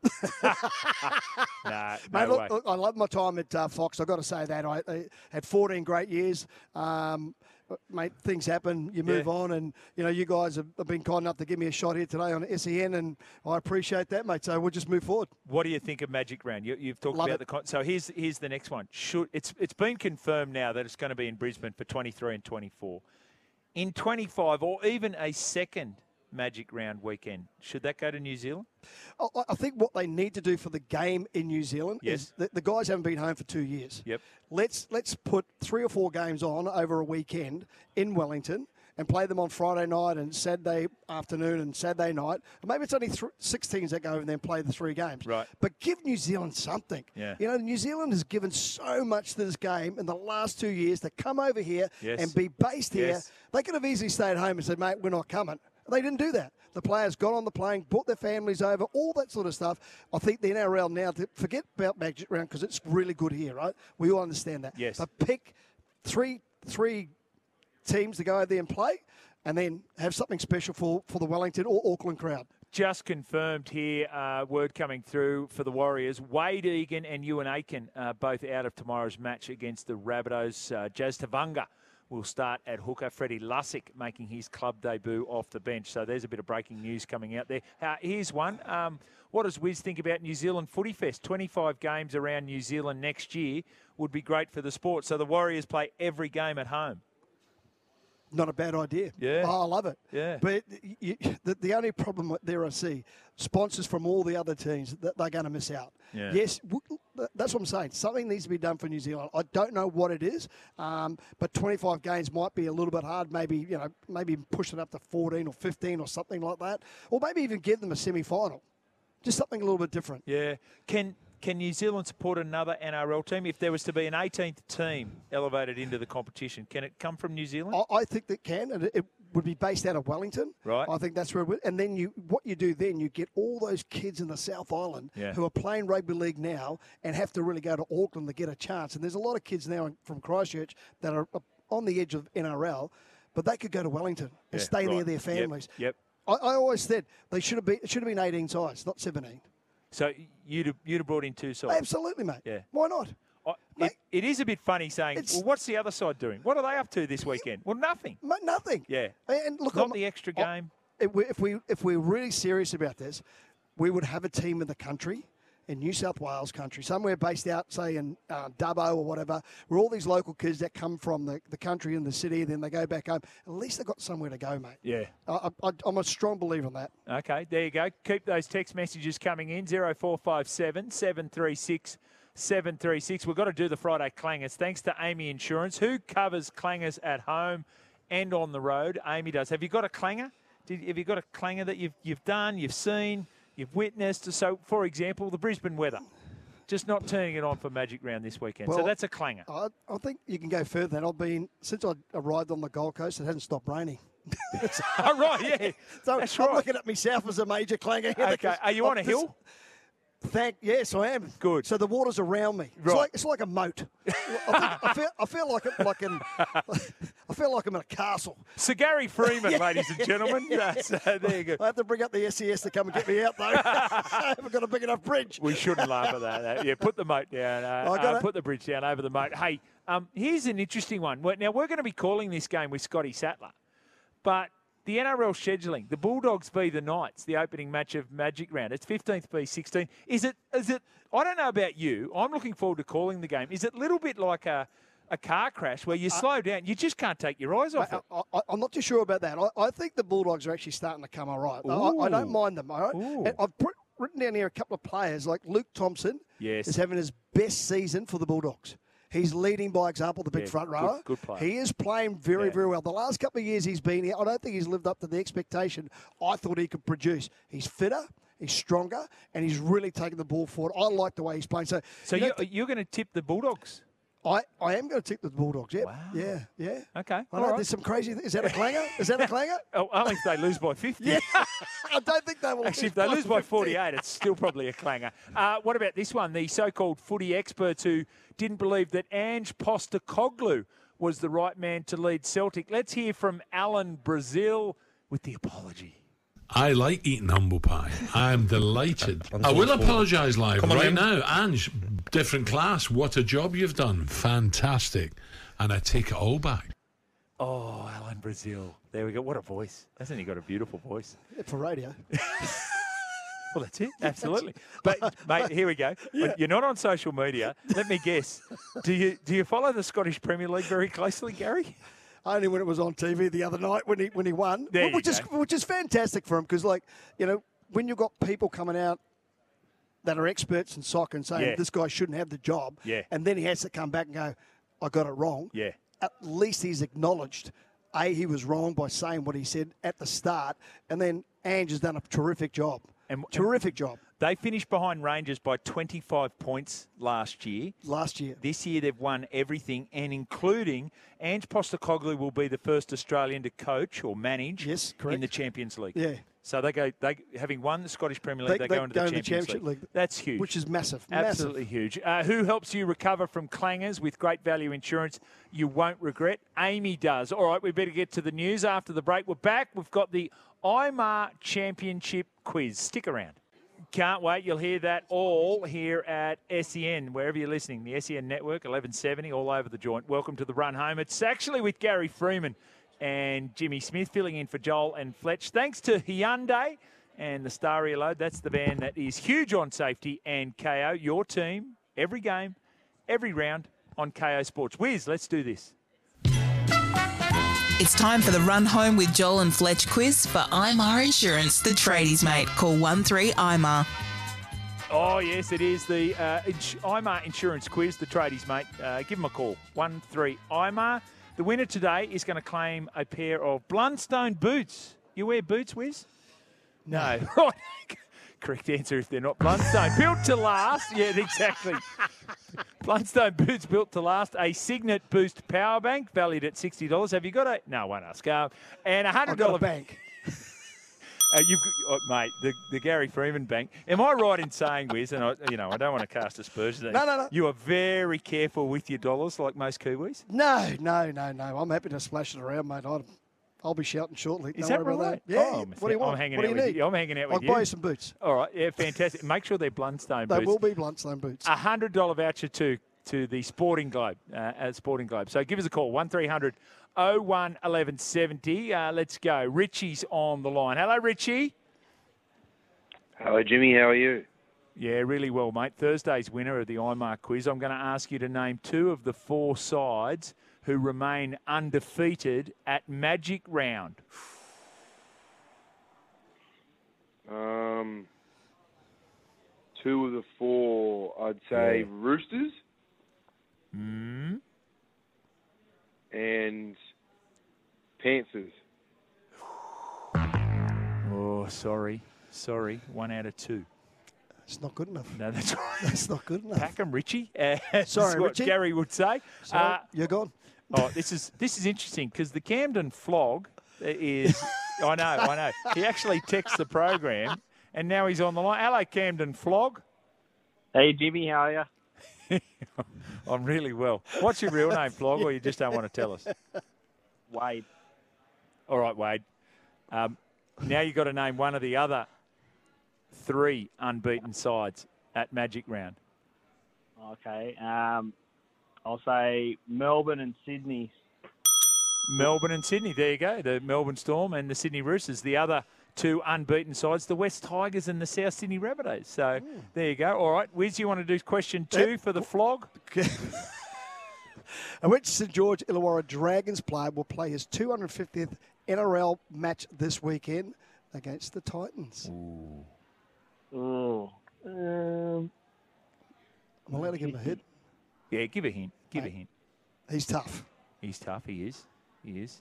B: No
C: mate,
B: way.
C: Look, I love my time at Fox. I've got to say that. I had 14 great years. Mate, things happen. You move on, and you guys have been kind enough to give me a shot here today on SEN, and I appreciate that, mate. So we'll just move forward.
B: What do you think of Magic Round? You've talked about so here's the next one. It's been confirmed now that it's going to be in Brisbane for 23 and 24. In 25, or even a second Magic Round weekend, should that go to New Zealand?
C: I think what they need to do for the game in New Zealand is the guys haven't been home for 2 years.
B: Yep.
C: Let's put 3 or 4 games on over a weekend in Wellington and play them on Friday night and Saturday afternoon and Saturday night. Or maybe it's only 6 teams that go over there and play the 3 games.
B: Right.
C: But give New Zealand something.
B: Yeah.
C: New Zealand has given so much to this game in the last 2 years to come over here and be based here. They could have easily stayed home and said, mate, we're not coming. They didn't do that. The players got on the plane, brought their families over, all that sort of stuff. I think the NRL now, to forget about Magic Round because it's really good here, right? We all understand that.
B: Yes.
C: But pick three teams to go over there and play, and then have something special for the Wellington or Auckland crowd.
B: just confirmed here, word coming through for the Warriors. Wade Egan and Ewan Aiken both out of tomorrow's match against the Rabbitohs. Jazz Tavanga will start at hooker. Freddie Lussick making his club debut off the bench. So there's a bit of breaking news coming out there. Here's one. What does Wiz think about New Zealand Footy Fest? 25 games around New Zealand next year would be great for the sport. So the Warriors play every game at home.
C: Not a bad idea.
B: Yeah.
C: Oh, I love it.
B: Yeah.
C: But the only problem there I see, sponsors from all the other teams, that they're going to miss out.
B: Yeah.
C: Yes, that's what I'm saying. Something needs to be done for New Zealand. I don't know what it is, but 25 games might be a little bit hard. Maybe push it up to 14 or 15 or something like that. Or maybe even give them a semi-final. Just something a little bit different.
B: Yeah. Can New Zealand support another NRL team? If there was to be an 18th team elevated into the competition, can it come from New Zealand?
C: I think that can, and it would be based out of Wellington.
B: Right.
C: I think that's where it would. And then you get all those kids in the South Island who are playing rugby league now and have to really go to Auckland to get a chance. And there's a lot of kids now from Christchurch that are on the edge of NRL, but they could go to Wellington and stay near their families.
B: Yep.
C: I always said it should have been 18 sides, not 17.
B: So you'd have brought in two sides?
C: Absolutely, mate.
B: Yeah.
C: Why not?
B: It is a bit funny saying, well, what's the other side doing? What are they up to this weekend? Well, nothing.
C: Mate, nothing.
B: Yeah.
C: And look,
B: not the extra game.
C: If we're really serious about this, we would have a team in the country, in New South Wales country, somewhere based out, say, in Dubbo or whatever, where all these local kids that come from the country and the city, then they go back home. At least they've got somewhere to go, mate.
B: Yeah.
C: I'm a strong believer in that.
B: Okay, there you go. Keep those text messages coming in, 0457 736 736. We've got to do the Friday clangers. Thanks to Amy Insurance, who covers clangers at home and on the road. Amy does. Have you got a clanger? Have you got a clanger that you've done, you've seen, you've witnessed? So, for example, the Brisbane weather. Just not turning it on for Magic Round this weekend. So that's a clanger.
C: I think you can go further than since I arrived on the Gold Coast, it hasn't stopped raining.
B: Oh, right, yeah.
C: So
B: that's
C: I'm looking at myself as a major clanger.
B: Okay, are you on a hill?
C: Yes, I am.
B: Good.
C: So the water's around me.
B: Right.
C: It's like a moat. I feel like I'm in a castle.
B: Sir Gary Freeman, ladies and gentlemen. So there you go.
C: I have to bring up the SES to come and get me out, though. I haven't got a big enough bridge.
B: We shouldn't laugh at that. Yeah, put the moat down. Put the bridge down over the moat. Hey, here's an interesting one. Now, we're going to be calling this game with Scotty Sattler, but the NRL scheduling, the Bulldogs v the Knights, the opening match of Magic Round. It's 15th v 16. Is it? I don't know about you. I'm looking forward to calling the game. Is it a little bit like a car crash where you slow down? You just can't take your eyes off it.
C: I'm not too sure about that. I think the Bulldogs are actually starting to come all right. I don't mind them. All right? And I've written down here a couple of players like Luke Thompson is having his best season for the Bulldogs. He's leading by example, the big front rower.
B: Good player.
C: He is playing very, very well. The last couple of years he's been here, I don't think he's lived up to the expectation I thought he could produce. He's fitter, he's stronger, and he's really taking the ball forward. I like the way he's playing. So
B: you're going to tip the Bulldogs?
C: I am going to tip the Bulldogs, yeah.
B: Wow.
C: Yeah.
B: Okay.
C: I know, there's some crazy... Is that a clanger?
B: Only if they lose by 50.
C: Yeah. I don't think they will.
B: Actually, if they lose by 48, it's still probably a clanger. What about this one? The so-called footy experts who didn't believe that Ange Postecoglou was the right man to lead Celtic. Let's hear from Alan Brazil with the apology.
I: I like eating humble pie. I'm delighted. I will apologise live right now. Ange, different class. What a job you've done. Fantastic. And I take it all back.
B: Oh, Alan Brazil. There we go. What a voice. Hasn't he got a beautiful voice?
C: Yeah, for radio.
B: Well, that's it. Absolutely. But, mate, here we go. Yeah. You're not on social media. Let me guess. Do you follow the Scottish Premier League very closely, Gary?
C: Only when it was on TV the other night when he won, which is fantastic for him because, when you've got people coming out that are experts in soccer and saying this guy shouldn't have the job, and then he has to come back and go, I got it wrong.
B: Yeah.
C: At least he's acknowledged, he was wrong by saying what he said at the start, and then Ange has done a terrific job. Terrific job.
B: They finished behind Rangers by 25 points last year. This year they've won everything, and including Ange Postecoglou will be the first Australian to coach or manage in the Champions League.
C: Yeah.
B: So they having won the Scottish Premier League, they go into the Championship League. That's huge.
C: Which is massive.
B: Absolutely huge. Who helps you recover from clangers with great value insurance you won't regret? Amy does. All right, we better get to the news after the break. We're back. We've got the IMAR Championship quiz. Stick around. Can't wait. You'll hear that all here at SEN, wherever you're listening. The SEN Network, 1170, all over the joint. Welcome to the run home. It's actually with Gary Freeman and Jimmy Smith filling in for Joel and Fletch. Thanks to Hyundai and the Staria Load. That's the van that is huge on safety. And KO, your team, every game, every round on KO Sports. Wiz, let's do this.
J: It's time for the Run Home with Joel and Fletch quiz for IMAR Insurance, the tradies, mate. Call 13-IMAR.
B: Oh, yes, it is the IMAR Insurance quiz, the tradies, mate. Give them a call, 13-IMAR. The winner today is going to claim a pair of Blundstone boots. You wear boots, Wiz? No. Correct answer if they're not Blundstone. Built to last. Yeah, exactly. Blundstone boots built to last. A Signet Boost power bank valued at $60. Have you got a... No, I won't ask. And a $100
C: bank.
B: Mate, the Gary Freeman bank. Am I right in saying, Wiz, and I don't want to cast aspersions.
C: No.
B: You are very careful with your dollars like most Kiwis?
C: No. I'm happy to splash it around, mate. I'll be shouting shortly.
B: Is that right?
C: Yeah.
B: Oh,
C: what do you want?
B: I'm hanging
C: what
B: out
C: do you
B: with
C: need?
B: you. I'm hanging out with you.
C: I'll buy you some boots.
B: All right. Yeah, fantastic. Make sure they're Blundstone boots.
C: They will be Blundstone boots.
B: $100 voucher to the Sporting Globe, Sporting Globe. So give us a call, 1300 01 1170. Let's go. Richie's on the line. Hello, Richie.
K: Hello, Jimmy. How are you?
B: Yeah, really well, mate. Thursday's winner of the IMAR quiz. I'm going to ask you to name 2 of the 4 sides who remain undefeated at Magic Round.
K: 2 of the 4, I'd say Roosters. And Panthers.
B: Oh, sorry. 1 out of 2.
C: It's not good enough.
B: No, that's right.
C: That's not good enough.
B: Pack 'em, Richie.
C: Sorry,
B: what
C: Richie.
B: Gary would say.
C: Sorry, you're gone.
B: Oh, this is interesting because the Camden Flog is... I know. He actually texts the program and now he's on the line. Hello, Camden Flog.
L: Hey, Jimmy, how are you?
B: I'm really well. What's your real name, Flog, or you just don't want to tell us?
L: Wade.
B: All right, Wade. Now you've got to name one of the other 3 unbeaten sides at Magic Round.
L: Okay. I'll say Melbourne and Sydney.
B: Melbourne and Sydney. There you go. The Melbourne Storm and the Sydney Roosters. The other 2 unbeaten sides, the West Tigers and the South Sydney Rabbitohs. So there you go. All right. Wiz, you want to do question 2 for the Flog?
C: Which St George Illawarra Dragons player will play his 250th NRL match this weekend against the Titans?
L: I'm
C: allowed to give him a hint?
B: Yeah, give a hint. Give a hint.
C: He's tough.
B: He's tough. He is.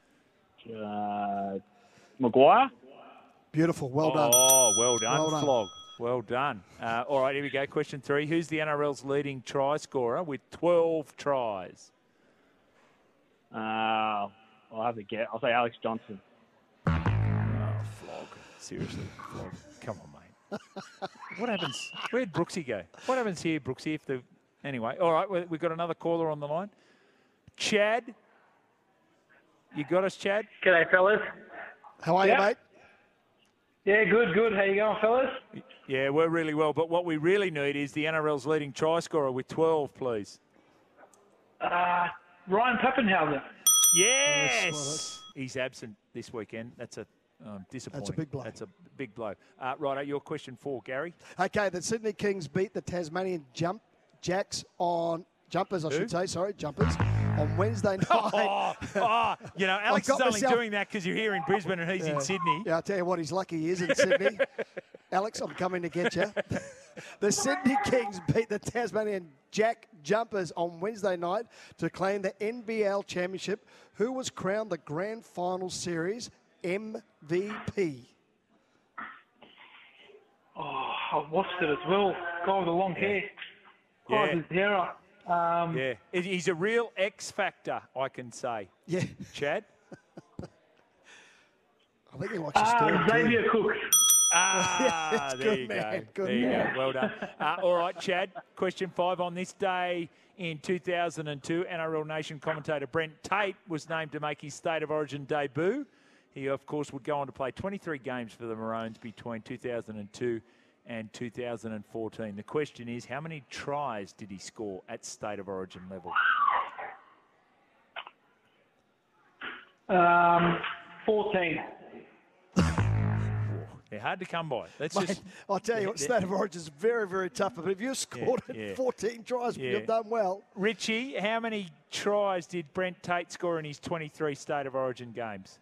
L: Maguire?
C: Beautiful. Well done.
B: Oh, well done, Flog. Well done. All right, here we go. Question 3. Who's the NRL's leading try scorer with 12 tries?
L: I'll have to get. I'll say Alex Johnson.
B: Oh, Flog. Seriously, Flog. Come on, mate. What happens? Where'd Brooksy go? What happens here, Brooksy? Anyway, all right, we've got another caller on the line. Chad. You got us, Chad?
M: G'day, fellas.
C: How are you, mate?
M: Yeah, good. How you going, fellas?
B: Yeah, we're really well. But what we really need is the NRL's leading try scorer with 12, please.
M: Ryan Pappenhausen.
B: Yes! He's absent this weekend. That's a disappointing.
C: That's a big blow.
B: That's a big blow. Right, your question 4, Gary.
C: Okay, the Sydney Kings beat the Tasmanian Jumpers on Wednesday night.
B: Alex is only doing that because you're here in Brisbane and he's in Sydney.
C: Yeah, I'll tell you what, he's lucky he is in Sydney. Alex, I'm coming to get you. The Sydney Kings beat the Tasmanian Jumpers on Wednesday night to claim the NBL Championship. Who was crowned the Grand Final Series MVP?
M: Oh, I watched it as well. Guy with the long hair.
B: Yeah, he's a real X factor, I can say.
C: Yeah,
B: Chad.
C: I think he likes to store
G: Xavier Cooks.
B: There you go. There you go. Well done. All right, Chad, question 5. On this day in 2002, NRL Nation commentator Brent Tate was named to make his State of Origin debut. He, of course, would go on to play 23 games for the Maroons between 2002 and 2014. The question is, how many tries did he score at State of Origin level?
G: 14.
B: They're hard to come by.
C: I'll tell you what, State of Origin is very, very tough. But if you've scored 14 tries, you've done well.
B: Richie, how many tries did Brent Tate score in his 23 State of Origin games?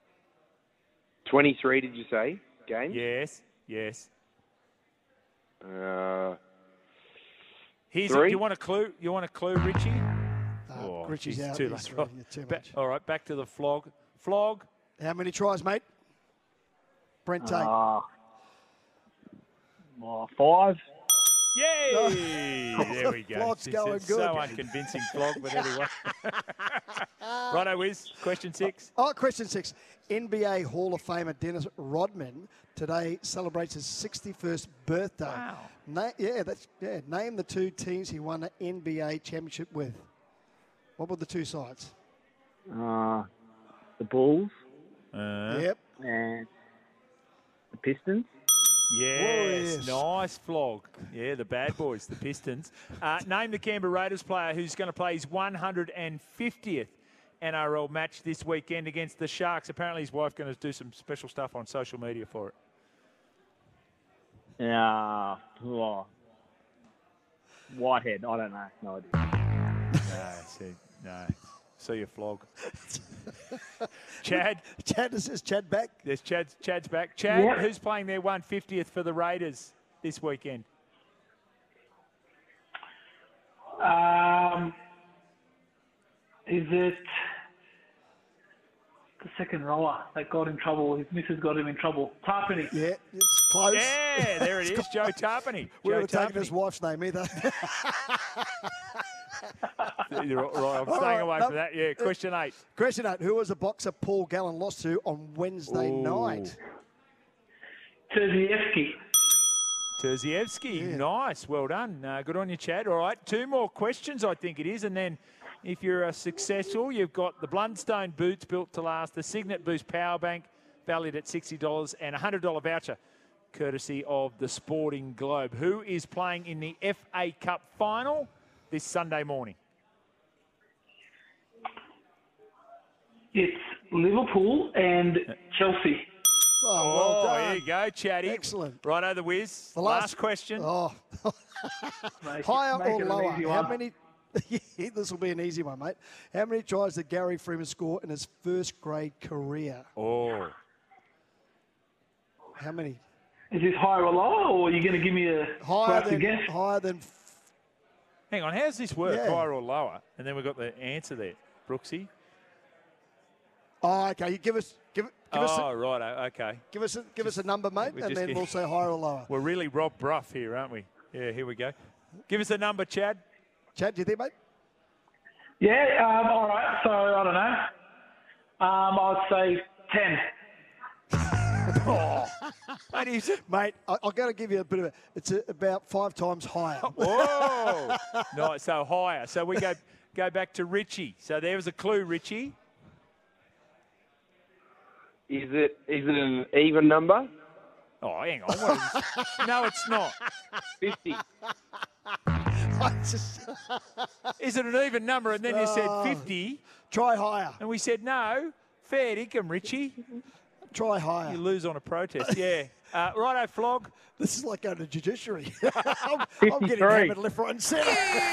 K: 23, did you say? Games?
B: Yes.
K: Three?
B: Do you want a clue? Richie?
C: Richie's out.
B: Too late. All right, back to the flog. Flog.
C: How many tries, mate? Brent Tate.
L: 5.
B: Yay! There we go.
C: Flog's going good.
B: So unconvincing, Flog, but anyway. Righto, Wiz. Question 6.
C: Question 6. NBA Hall of Famer Dennis Rodman today celebrates his 61st birthday.
B: Wow.
C: Name the 2 teams he won the NBA championship with. What were the 2 sides?
L: The Bulls.
C: Yep.
L: And the Pistons.
B: Yes, nice, Flog. Yeah, the bad boys, the Pistons. Name the Canberra Raiders player who's going to play his 150th NRL match this weekend against the Sharks. Apparently his wife's going to do some special stuff on social media for it.
L: Whitehead. I don't know. No idea.
B: No. See you, Flog. Chad?
C: Is Chad back?
B: Yes, Chad's back. Chad, who's playing their 150th for the Raiders this weekend?
G: Is it the second rower that got in trouble? His missus got him in trouble. Tarpany.
C: Yeah, it's close.
B: Yeah, there it is. Joe Tarpany.
C: We would have taken his wife's name either.
B: You're right, I'm staying away from that. Yeah, question 8.
C: Question 8. Who was the boxer Paul Gallen lost to on Wednesday night?
B: Terzievsky.
C: Yeah.
B: Nice. Well done. Good on you, Chad. All right, 2 more questions, I think it is. And then if you're successful, you've got the Blundstone boots built to last, the Signet Boost Power Bank valued at $60 and a $100 voucher courtesy of the Sporting Globe. Who is playing in the FA Cup final this Sunday morning?
G: It's Liverpool and Chelsea.
C: Well done.
B: There you go, Chatty.
C: Excellent.
B: Righto, the Wiz. The last question.
C: Higher or lower? How many? This will be an easy one, mate. How many tries did Gary Freeman score in his first grade career? How many?
G: Is this higher or lower, or are you going to give me a guess?
C: Higher than.
B: Hang on, how's this work? Higher or lower? And then we've got the answer there, Brooksy.
C: Okay. Give us.
B: Right. Okay.
C: Give us a number, mate, and then we'll say higher or lower.
B: We're really Rob Bruff here, aren't we? Yeah. Here we go. Give us a number, Chad.
C: Chad, do you think, mate?
G: Yeah. All right. So I don't know. I'd say 10.
C: Mate, I've got to give you a bit of it's about 5 times higher.
B: Whoa! No, so higher. So we go back to Richie. So there was a clue, Richie.
K: Is it an even number?
B: Oh, hang on. No, it's not.
K: 50.
B: Is it an even number? And then you said 50.
C: Try higher.
B: And we said no. Fair dinkum, Richie.
C: Try higher.
B: You lose on a protest, yeah. Righto, Flog.
C: This is like going to judiciary. I'm getting hammered left, right and centre.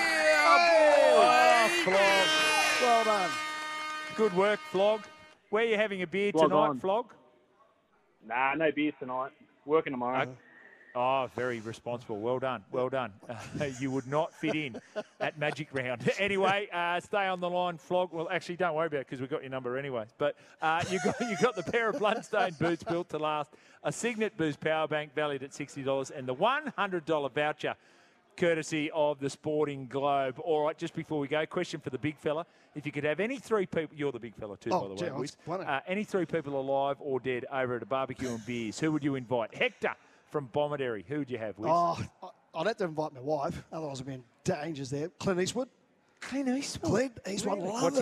B: Flog.
C: Well done.
B: Good work, Flog. Where are you having a beer tonight, Flog?
L: Nah, no beer tonight. Working tomorrow.
B: Oh, very responsible. Well done. Well done. You would not fit in at Magic Round. Anyway, stay on the line, Flog. Well, actually, don't worry about it because we've got your number anyway. But you got the pair of Blundstone boots built to last, a Signet Boost Power Bank valued at $60, and the $100 voucher courtesy of the Sporting Globe. All right, just before we go, question for the big fella. If you could have any three people, you're the big fella too, by the way, Wiz. Any three people alive or dead over at a barbecue and beers, who would you invite? Hector from Bomaderry, who would you have, Wiz?
C: Oh, I'd have to invite my wife, otherwise I'd be in dangers there. Clint Eastwood.
B: Clint Eastwood?
C: Clint Eastwood,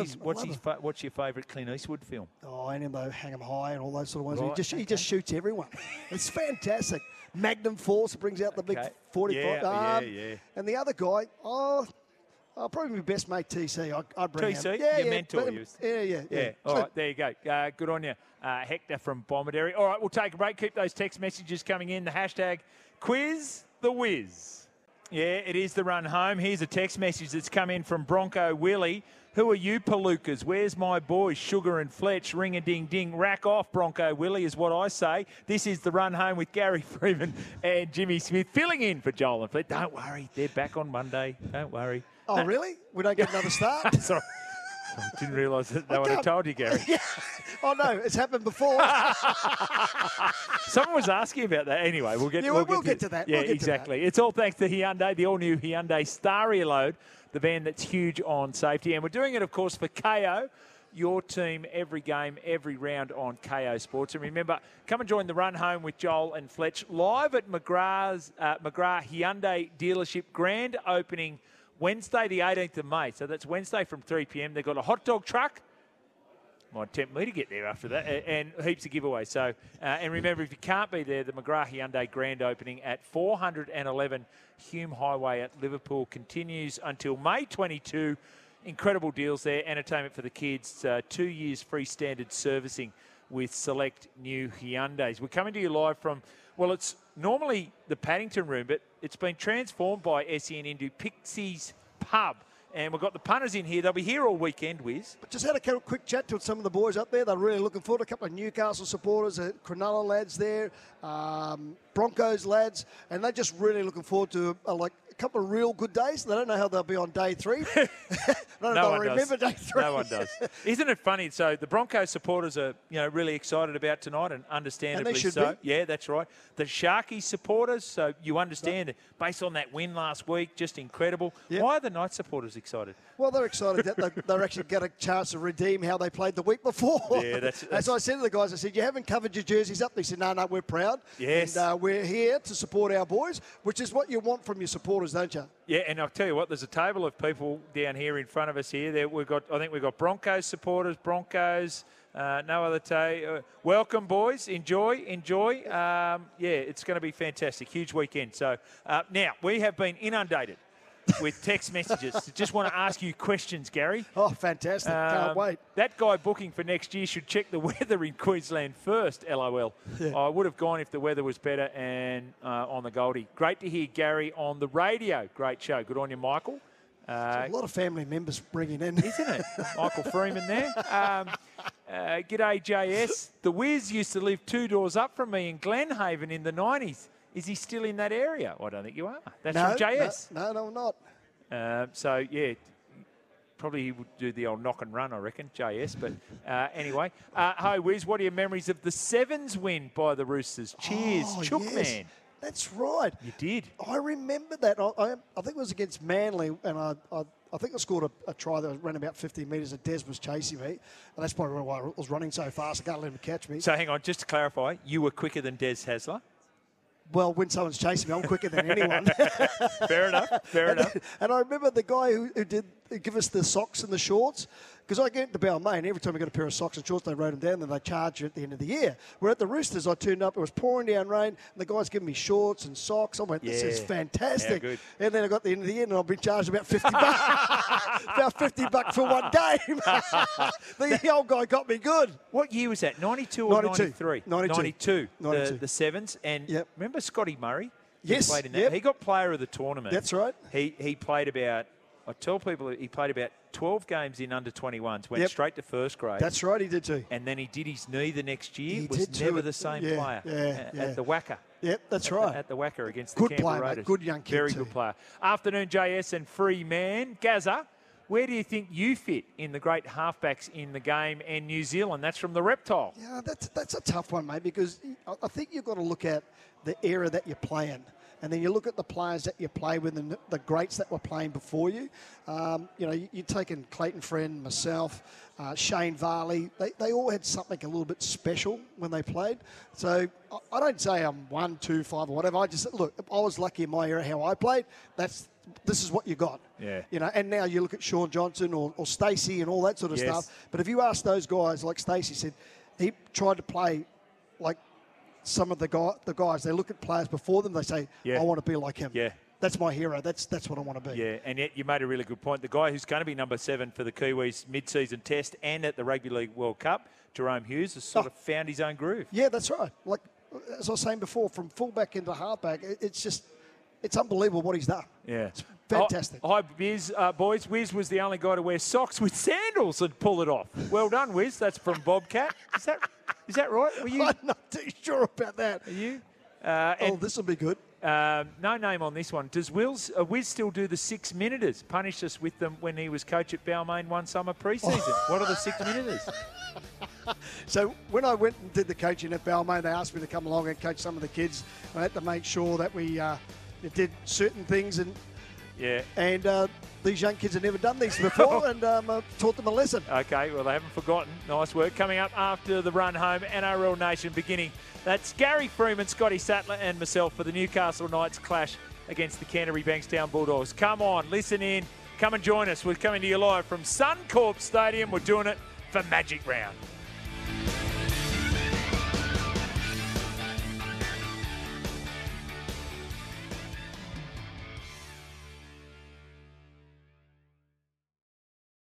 B: What's your favourite Clint Eastwood film?
C: Oh, any of those Hang 'em High and all those sort of ones.
B: Right,
C: He just shoots everyone. It's fantastic. Magnum Force brings out the big 45.
B: Yeah.
C: And the other guy, probably my best mate, TC. I'd bring him.
B: TC? Your mentor. Yeah. All right, there you go. Good on you, Hector from Bomaderry. All right, we'll take a break. Keep those text messages coming in. The hashtag Quiz the Wiz. Yeah, it is the run home. Here's a text message that's come in from Bronco Willie. Who are you, Palookas? Where's my boys, Sugar and Fletch? Ring-a-ding-ding. Rack off, Bronco Willie, is what I say. This is the run home with Gary Freeman and Jimmy Smith filling in for Joel and Fletch. Don't worry, they're back on Monday. Don't worry.
C: Oh, really? We don't get another start?
B: Sorry. I didn't realise that no one had told you, Gary.
C: Yeah. Oh, no, it's happened before.
B: Someone was asking about that. Anyway, we'll get
C: to that.
B: Yeah, exactly. It's all thanks to Hyundai, the all-new Hyundai Staria Load, the van that's huge on safety. And we're doing it, of course, for KO, your team, every game, every round on KO Sports. And remember, come and join the run home with Joel and Fletch live at McGrath Hyundai dealership grand opening Wednesday, the 18th of May. So that's Wednesday from 3 p.m. They've got a hot dog truck. Might tempt me to get there after that. And heaps of giveaways. So, and remember, if you can't be there, the McGrath Hyundai grand opening at 411 Hume Highway at Liverpool continues until May 22. Incredible deals there. Entertainment for the kids. 2 years free standard servicing with select new Hyundais. We're coming to you live from, well, it's normally the Paddington room, but it's been transformed by SEN into Pixie's Pub. And we've got the punters in here. They'll be here all weekend, Wiz.
C: But just had a quick chat to some of the boys up there. They're really looking forward to a couple of Newcastle supporters, Cronulla lads there, Broncos lads, and they're just really looking forward to a couple of real good days. They don't know how they'll be on day 3. Remember day 3.
B: No one does. Isn't it funny? So the Broncos supporters are, really excited about tonight, and understandably
C: and they should
B: so.
C: Be.
B: Yeah, that's right. The Sharkies supporters, so you understand, based on that win last week, just incredible. Yep. Why are the Knights supporters excited?
C: Well, they're excited that they're actually get a chance to redeem how they played the week before.
B: Yeah, that's
C: As I said to the guys, I said, you haven't covered your jerseys up. They said, no, we're proud.
B: Yes.
C: And we're here to support our boys, which is what you want from your supporters, don't you?
B: Yeah, and I'll tell you what, there's a table of people down here in front of us here. I think we've got Broncos supporters, no other welcome, boys. Enjoy. It's going to be fantastic. Huge weekend. So now, we have been inundated with text messages. Just want to ask you questions, Gary.
C: Oh, fantastic. Can't wait.
B: That guy booking for next year should check the weather in Queensland first, LOL. Yeah. I would have gone if the weather was better and on the Goldie. Great to hear Gary on the radio. Great show. Good on you, Michael.
C: A lot of family members bringing in.
B: Isn't it? Michael Freeman there. G'day, JS. The Wiz used to live 2 doors up from me in Glenhaven in the 90s. Is he still in that area? I don't think you are. That's from JS.
C: No, I'm not.
B: Probably he would do the old knock and run, I reckon, JS. But anyway. Hi, Wiz, what are your memories of the Sevens win by the Roosters? Cheers, Chookman. Yes.
C: That's right.
B: You did.
C: I remember that. I think it was against Manly, and I think I scored a try that ran about 50 metres, and Des was chasing me, and that's probably why I was running so fast. I can't let him catch me.
B: So hang on, just to clarify, you were quicker than Des Hasler?
C: Well, when someone's chasing me, I'm quicker than anyone.
B: Fair enough.
C: And I remember the guy who did give us the socks and the shorts, because I get to Balmain, every time I got a pair of socks and shorts, they wrote them down, and they charge you at the end of the year. We're at the Roosters, I turned up, it was pouring down rain, and the guy's giving me shorts and socks. I went, this is fantastic.
B: Yeah, good.
C: And then I got the end of the year, and I've been charged about $50. About $50 for one game. The old guy got me good.
B: What year was that, 92 or 93?
C: 92.
B: The Sevens. And remember Scotty Murray?
C: Yes.
B: He played in that. He got player of the tournament.
C: That's right.
B: He played about, I tell people he played about 12 games in under 21s, went straight to first grade.
C: That's right, he did too.
B: And then he did his knee the next year.
C: He
B: was never the same player. At the Wacker.
C: Yep, that's right.
B: At the Wacker against the Canberra Raiders.
C: Good young kid.
B: Very good player. Afternoon, JS and free man. Gazza, where do you think you fit in the great halfbacks in the game and New Zealand? That's from the Reptile.
C: Yeah, that's a tough one, mate, because I think you've got to look at the era that you're playing. and then you look at the players that you play with and the greats that were playing before you. You're taking Clayton Friend, myself, Shane Varley. They all had something a little bit special when they played. So I don't say I'm 1, 2, 5 or whatever. I just look. I was lucky in my era how I played. This is what you got.
B: Yeah.
C: And now you look at Sean Johnson or Stacey and all that sort of stuff. But if you ask those guys, like Stacey said, he tried to play like some of the guys. They look at players before them. They say, I want to be like him.
B: Yeah.
C: That's my hero. That's what I want to be.
B: Yeah, and yet you made a really good point. The guy who's going to be number 7 for the Kiwis mid-season test and at the Rugby League World Cup, Jerome Hughes, has sort of found his own groove.
C: Yeah, that's right. Like, as I was saying before, from fullback into halfback, it's unbelievable what he's done.
B: Yeah.
C: It's fantastic.
B: Hi, Wiz. Boys, Wiz was the only guy to wear socks with sandals and pull it off. Well done, Wiz. That's from Bobcat. Is that right? Were you?
C: I'm not too sure about that.
B: Are you?
C: This will be good.
B: No name on this one. Does Wiz still do the 6-minuters? Punished us with them when he was coach at Balmain one summer pre-season. What are the 6-minuters?
C: So when I went and did the coaching at Balmain, they asked me to come along and coach some of the kids. I had to make sure that we did certain things and these young kids have never done these before, and taught them a lesson.
B: Okay, well, they haven't forgotten. Nice work. Coming up after the run home, NRL Nation beginning. That's Gary Freeman, Scotty Sattler, and myself for the Newcastle Knights clash against the Canterbury Bankstown Bulldogs. Come on, listen in. Come and join us. We're coming to you live from Suncorp Stadium. We're doing it for Magic Round.